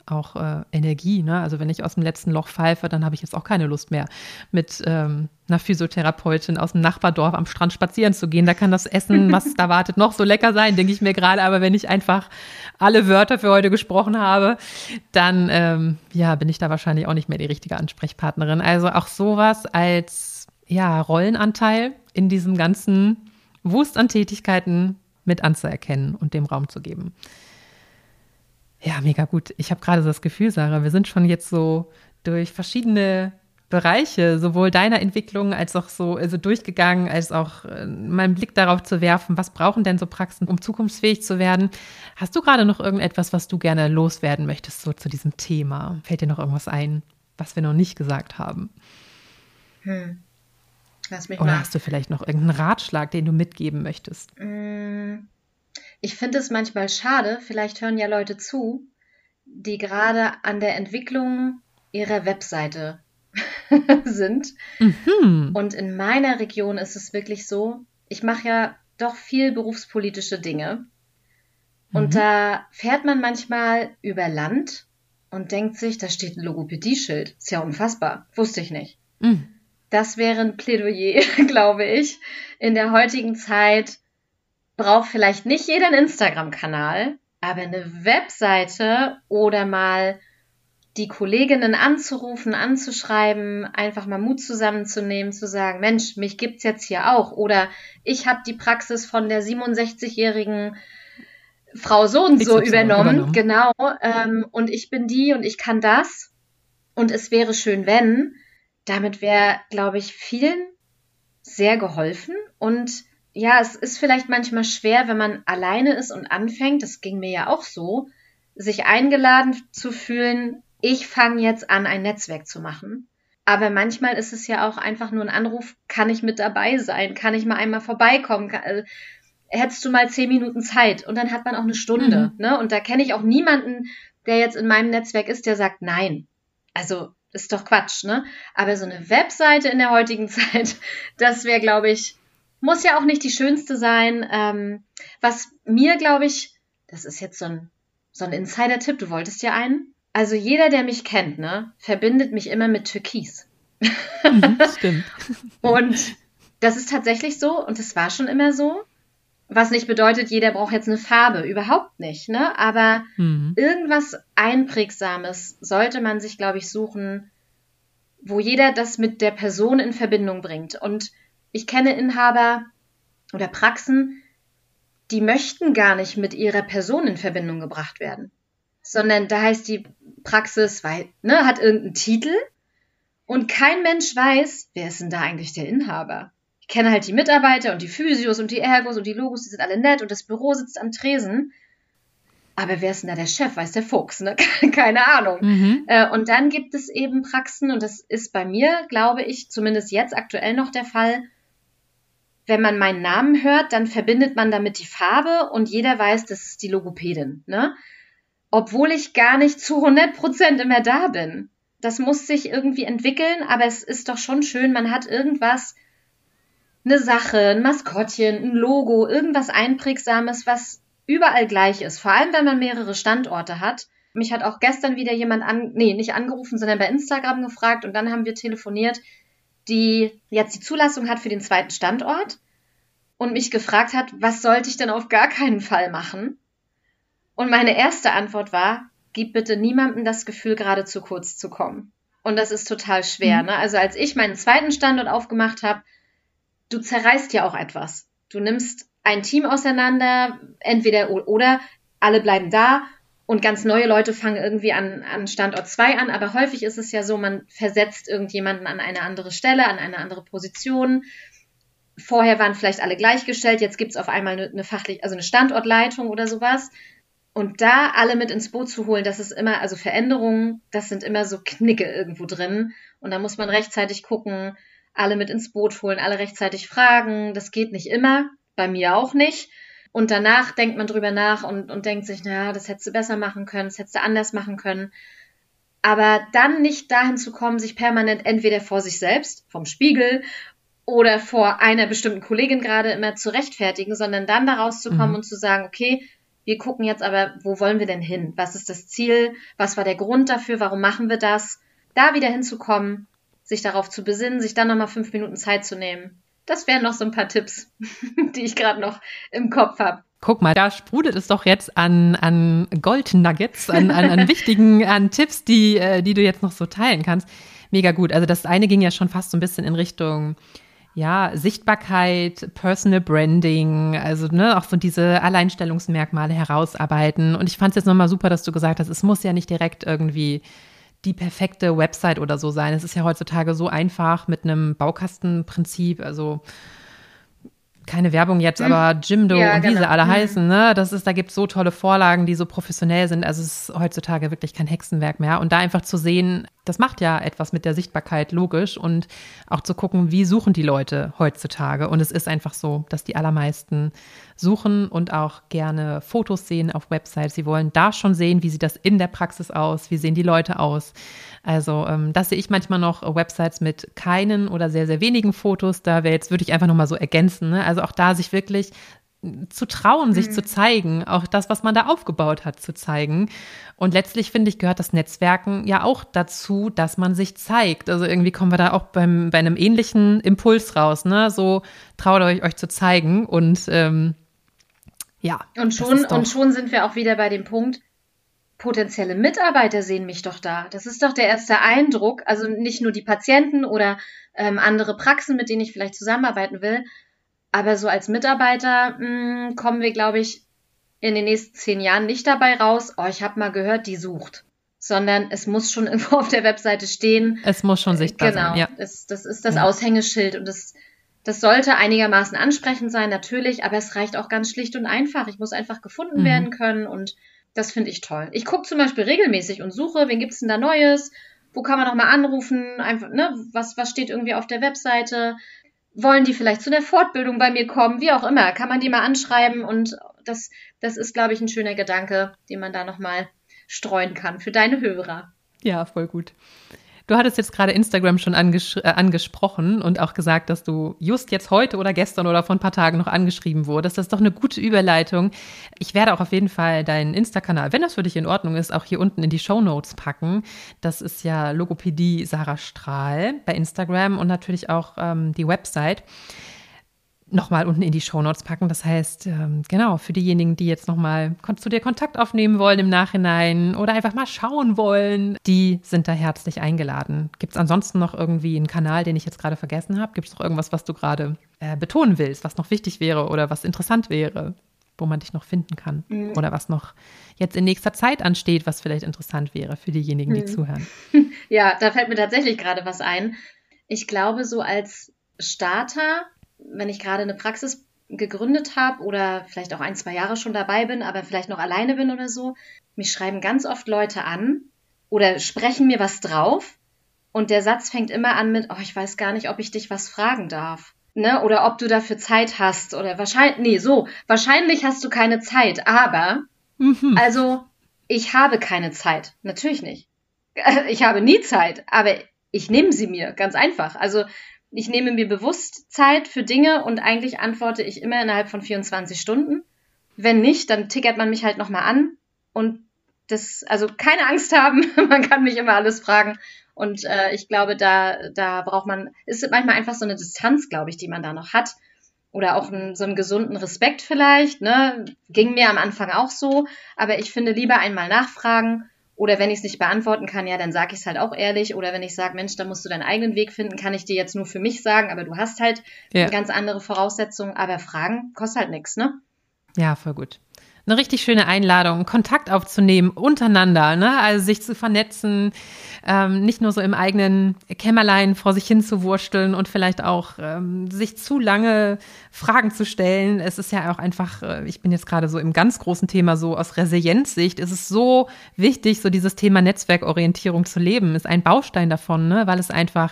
auch Energie. Ne? Also wenn ich aus dem letzten Loch pfeife, dann habe ich jetzt auch keine Lust mehr, mit einer Physiotherapeutin aus dem Nachbardorf am Strand spazieren zu gehen. Da kann das Essen, was da wartet, noch so lecker sein, denke ich mir gerade. Aber wenn ich einfach alle Wörter für heute gesprochen habe, dann bin ich da wahrscheinlich auch nicht mehr die richtige Ansprechpartnerin. Also auch sowas als Rollenanteil in diesem ganzen Wust an Tätigkeiten mit anzuerkennen und dem Raum zu geben. Ja, mega gut. Ich habe gerade so das Gefühl, Sarah, wir sind schon jetzt so durch verschiedene Bereiche, sowohl deiner Entwicklung als auch so durchgegangen, als auch mal einen Blick darauf zu werfen, was brauchen denn so Praxen, um zukunftsfähig zu werden. Hast du gerade noch irgendetwas, was du gerne loswerden möchtest, so zu diesem Thema? Fällt dir noch irgendwas ein, was wir noch nicht gesagt haben? Oder hast du vielleicht noch irgendeinen Ratschlag, den du mitgeben möchtest? Ich finde es manchmal schade, vielleicht hören ja Leute zu, die gerade an der Entwicklung ihrer Webseite sind. Und in meiner Region ist es wirklich so, ich mache ja doch viel berufspolitische Dinge. Und da fährt man manchmal über Land und denkt sich, da steht ein Logopädie-Schild. Ist ja unfassbar. Wusste ich nicht. Das wäre ein Plädoyer, glaube ich. In der heutigen Zeit braucht vielleicht nicht jeder einen Instagram-Kanal, aber eine Webseite oder mal die Kolleginnen anzurufen, anzuschreiben, einfach mal Mut zusammenzunehmen, zu sagen, Mensch, mich gibt's jetzt hier auch. Oder ich habe die Praxis von der 67-jährigen Frau so und so übernommen. Genau. Und ich bin die und ich kann das. Und es wäre schön, wenn. Damit wäre, glaube ich, vielen sehr geholfen. Und ja, es ist vielleicht manchmal schwer, wenn man alleine ist und anfängt, das ging mir ja auch so, sich eingeladen zu fühlen, ich fange jetzt an, ein Netzwerk zu machen. Aber manchmal ist es ja auch einfach nur ein Anruf, kann ich mit dabei sein? Kann ich mal einmal vorbeikommen? Hättest du mal 10 Minuten Zeit? Und dann hat man auch eine Stunde. Ne? Und da kenne ich auch niemanden, der jetzt in meinem Netzwerk ist, der sagt nein. Also ist doch Quatsch, ne? Aber so eine Webseite in der heutigen Zeit, das wäre, glaube ich, muss ja auch nicht die schönste sein. Was mir, glaube ich, das ist jetzt so ein Insider-Tipp, du wolltest ja einen. Also jeder, der mich kennt, ne, verbindet mich immer mit Türkis. Stimmt. Und das ist tatsächlich so und das war schon immer so. Was nicht bedeutet, jeder braucht jetzt eine Farbe, überhaupt nicht, ne? Aber irgendwas Einprägsames sollte man sich, glaube ich, suchen, wo jeder das mit der Person in Verbindung bringt. Und ich kenne Inhaber oder Praxen, die möchten gar nicht mit ihrer Person in Verbindung gebracht werden, sondern da heißt die Praxis, hat irgendeinen Titel und kein Mensch weiß, wer ist denn da eigentlich der Inhaber. Ich kenne halt die Mitarbeiter und die Physios und die Ergos und die Logos, die sind alle nett und das Büro sitzt am Tresen. Aber wer ist denn da der Chef? Weiß der Fuchs, ne? Keine Ahnung. Und dann gibt es eben Praxen und das ist bei mir, glaube ich, zumindest jetzt aktuell noch der Fall. Wenn man meinen Namen hört, dann verbindet man damit die Farbe und jeder weiß, das ist die Logopädin, ne? Obwohl ich gar nicht zu 100% immer da bin. Das muss sich irgendwie entwickeln, aber es ist doch schon schön, man hat irgendwas, eine Sache, ein Maskottchen, ein Logo, irgendwas Einprägsames, was überall gleich ist. Vor allem, wenn man mehrere Standorte hat. Mich hat auch gestern wieder jemand nicht angerufen, sondern bei Instagram gefragt und dann haben wir telefoniert, die jetzt die Zulassung hat für den 2. Standort und mich gefragt hat, was sollte ich denn auf gar keinen Fall machen? Und meine erste Antwort war, gib bitte niemandem das Gefühl, gerade zu kurz zu kommen. Und das ist total schwer. Ne? Also als ich meinen 2. Standort aufgemacht habe, du zerreißt ja auch etwas. Du nimmst ein Team auseinander, entweder oder alle bleiben da und ganz neue Leute fangen irgendwie an Standort 2 an. Aber häufig ist es ja so, man versetzt irgendjemanden an eine andere Stelle, an eine andere Position. Vorher waren vielleicht alle gleichgestellt, jetzt gibt es auf einmal eine Standortleitung oder sowas. Und da alle mit ins Boot zu holen, das ist immer, also Veränderungen, das sind immer so Knicke irgendwo drin. Und da muss man rechtzeitig gucken, alle mit ins Boot holen, alle rechtzeitig fragen. Das geht nicht immer, bei mir auch nicht. Und danach denkt man drüber nach und denkt sich, naja, das hättest du besser machen können, das hättest du anders machen können. Aber dann nicht dahin zu kommen, sich permanent entweder vor sich selbst, vom Spiegel oder vor einer bestimmten Kollegin gerade immer zu rechtfertigen, sondern dann da rauszukommen und zu sagen, okay, Wir gucken jetzt aber, wo wollen wir denn hin? Was ist das Ziel? Was war der Grund dafür? Warum machen wir das? Da wieder hinzukommen, sich darauf zu besinnen, sich dann nochmal 5 Minuten Zeit zu nehmen. Das wären noch so ein paar Tipps, die ich gerade noch im Kopf habe. Guck mal, da sprudelt es doch jetzt an Goldnuggets, an wichtigen, an Tipps, die du jetzt noch so teilen kannst. Mega gut. Also das eine ging ja schon fast so ein bisschen in Richtung, ja, Sichtbarkeit, Personal Branding, also auch so diese Alleinstellungsmerkmale herausarbeiten. Und ich fand es jetzt nochmal super, dass du gesagt hast, es muss ja nicht direkt irgendwie die perfekte Website oder so sein. Es ist ja heutzutage so einfach mit einem Baukastenprinzip, also keine Werbung jetzt, aber Jimdo und wie sie alle heißen, ne? Da gibt es so tolle Vorlagen, die so professionell sind. Also es ist heutzutage wirklich kein Hexenwerk mehr. Und da einfach zu sehen, das macht ja etwas mit der Sichtbarkeit, logisch. Und auch zu gucken, wie suchen die Leute heutzutage. Und es ist einfach so, dass die allermeisten suchen und auch gerne Fotos sehen auf Websites. Sie wollen da schon sehen, wie sieht das in der Praxis aus, wie sehen die Leute aus. Also das sehe ich manchmal noch, Websites mit keinen oder sehr, sehr wenigen Fotos. Da würde ich einfach nochmal so ergänzen. Ne? Also auch da sich wirklich zu trauen, sich zu zeigen, auch das, was man da aufgebaut hat, zu zeigen. Und letztlich, finde ich, gehört das Netzwerken ja auch dazu, dass man sich zeigt. Also irgendwie kommen wir da auch bei einem ähnlichen Impuls raus, ne? So traut euch zu zeigen und ja. Und schon sind wir auch wieder bei dem Punkt, potenzielle Mitarbeiter sehen mich doch da. Das ist doch der erste Eindruck, also nicht nur die Patienten oder andere Praxen, mit denen ich vielleicht zusammenarbeiten will, aber so als Mitarbeiter kommen wir, glaube ich, in den nächsten 10 Jahren nicht dabei raus, ich habe mal gehört, die sucht. Sondern es muss schon irgendwo auf der Webseite stehen. Es muss schon sichtbar sein, ja. Das ist das Aushängeschild und das sollte einigermaßen ansprechend sein, natürlich, aber es reicht auch ganz schlicht und einfach. Ich muss einfach gefunden werden können und das finde ich toll. Ich gucke zum Beispiel regelmäßig und suche, wen gibt's denn da Neues? Wo kann man noch mal anrufen? Einfach, ne? Was steht irgendwie auf der Webseite? Wollen die vielleicht zu einer Fortbildung bei mir kommen? Wie auch immer. Kann man die mal anschreiben? Und das ist, glaube ich, ein schöner Gedanke, den man da noch mal streuen kann für deine Hörer. Ja, voll gut. Du hattest jetzt gerade Instagram schon angesprochen und auch gesagt, dass du just jetzt heute oder gestern oder vor ein paar Tagen noch angeschrieben wurdest. Das ist doch eine gute Überleitung. Ich werde auch auf jeden Fall deinen Insta-Kanal, wenn das für dich in Ordnung ist, auch hier unten in die Shownotes packen. Das ist ja Logopädie Sarah Strahl bei Instagram und natürlich auch die Website nochmal unten in die Shownotes packen. Das heißt, genau, für diejenigen, die jetzt nochmal zu dir Kontakt aufnehmen wollen im Nachhinein oder einfach mal schauen wollen, die sind da herzlich eingeladen. Gibt es ansonsten noch irgendwie einen Kanal, den ich jetzt gerade vergessen habe? Gibt es noch irgendwas, was du gerade betonen willst, was noch wichtig wäre oder was interessant wäre, wo man dich noch finden kann? Oder was noch jetzt in nächster Zeit ansteht, was vielleicht interessant wäre für diejenigen, die zuhören? Ja, da fällt mir tatsächlich gerade was ein. Ich glaube, so als Starter, wenn ich gerade eine Praxis gegründet habe oder vielleicht auch 1-2 Jahre schon dabei bin, aber vielleicht noch alleine bin oder so, mich schreiben ganz oft Leute an oder sprechen mir was drauf und der Satz fängt immer an mit, ich weiß gar nicht, ob ich dich was fragen darf, ne? Oder ob du dafür Zeit hast oder wahrscheinlich hast du keine Zeit, aber also ich habe keine Zeit, natürlich nicht. Ich habe nie Zeit, aber ich nehme sie mir, ganz einfach. Also ich nehme mir bewusst Zeit für Dinge und eigentlich antworte ich immer innerhalb von 24 Stunden. Wenn nicht, dann tickert man mich halt nochmal an und also keine Angst haben, man kann mich immer alles fragen und ich glaube, da braucht man, ist manchmal einfach so eine Distanz, glaube ich, die man da noch hat oder auch so einen gesunden Respekt vielleicht, ne? Ging mir am Anfang auch so, aber ich finde lieber einmal nachfragen. Oder wenn ich es nicht beantworten kann, ja, dann sage ich es halt auch ehrlich. Oder wenn ich sage, Mensch, da musst du deinen eigenen Weg finden, kann ich dir jetzt nur für mich sagen, aber du hast halt ganz andere Voraussetzungen. Aber Fragen kostet halt nichts, ne? Ja, voll gut. Eine richtig schöne Einladung, Kontakt aufzunehmen untereinander, ne? Also sich zu vernetzen, nicht nur so im eigenen Kämmerlein vor sich hin zu wursteln und vielleicht auch sich zu lange Fragen zu stellen. Es ist ja auch einfach, ich bin jetzt gerade so im ganz großen Thema so aus Resilienzsicht, ist es so wichtig, so dieses Thema Netzwerkorientierung zu leben, ist ein Baustein davon, ne? Weil es einfach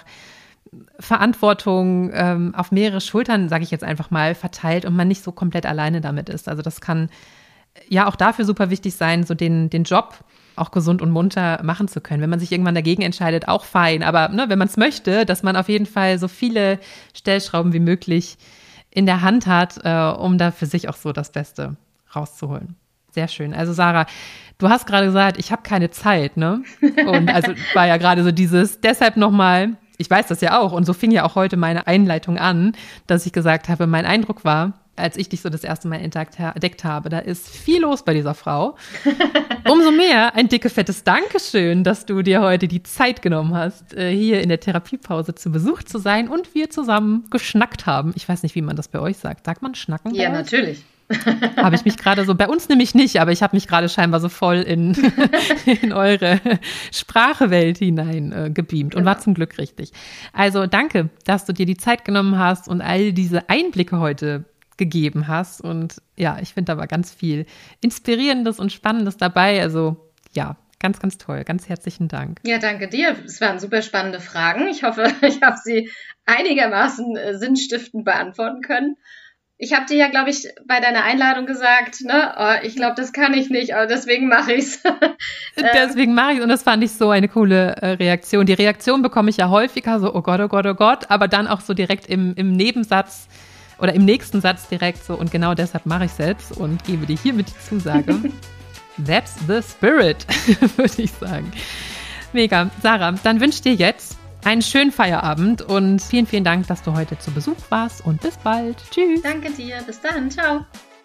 Verantwortung auf mehrere Schultern, sage ich jetzt einfach mal, verteilt und man nicht so komplett alleine damit ist. Also das kann ja auch dafür super wichtig sein, so den Job auch gesund und munter machen zu können. Wenn man sich irgendwann dagegen entscheidet, auch fein. Aber ne, wenn man es möchte, dass man auf jeden Fall so viele Stellschrauben wie möglich in der Hand hat, um da für sich auch so das Beste rauszuholen. sehr schön. Also Sarah, du hast gerade gesagt, ich habe keine Zeit, ne? Und also war ja gerade so deshalb nochmal, ich weiß das ja auch und so fing ja auch heute meine Einleitung an, dass ich gesagt habe, mein Eindruck war, als ich dich so das erste Mal entdeckt habe, da ist viel los bei dieser Frau. Umso mehr ein dicke, fettes Dankeschön, dass du dir heute die Zeit genommen hast, hier in der Therapiepause zu Besuch zu sein und wir zusammen geschnackt haben. Ich weiß nicht, wie man das bei euch sagt. Sagt man schnacken? Ja, natürlich. Habe ich mich gerade so, bei uns nämlich nicht, aber ich habe mich gerade scheinbar so voll in eure Sprachewelt hinein gebeamt und war zum Glück richtig. Also danke, dass du dir die Zeit genommen hast und all diese Einblicke heute gegeben hast. Und ja, ich finde da war ganz viel Inspirierendes und Spannendes dabei. Also ja, ganz, ganz toll. Ganz herzlichen Dank. Ja, danke dir. Es waren super spannende Fragen. Ich hoffe, ich habe sie einigermaßen sinnstiftend beantworten können. Ich habe dir ja, glaube ich, bei deiner Einladung gesagt, ne, ich glaube, das kann ich nicht, aber deswegen mache ich's. Deswegen mache ich und das fand ich so eine coole Reaktion. Die Reaktion bekomme ich ja häufiger, so oh Gott, oh Gott, oh Gott, aber dann auch so direkt im Nebensatz oder im nächsten Satz direkt so und genau deshalb mache ich selbst und gebe dir hiermit die Zusage. That's the spirit, würde ich sagen. Mega. Sarah, dann wünsche ich dir jetzt einen schönen Feierabend und vielen, vielen Dank, dass du heute zu Besuch warst und bis bald. Tschüss. Danke dir. Bis dann. Ciao.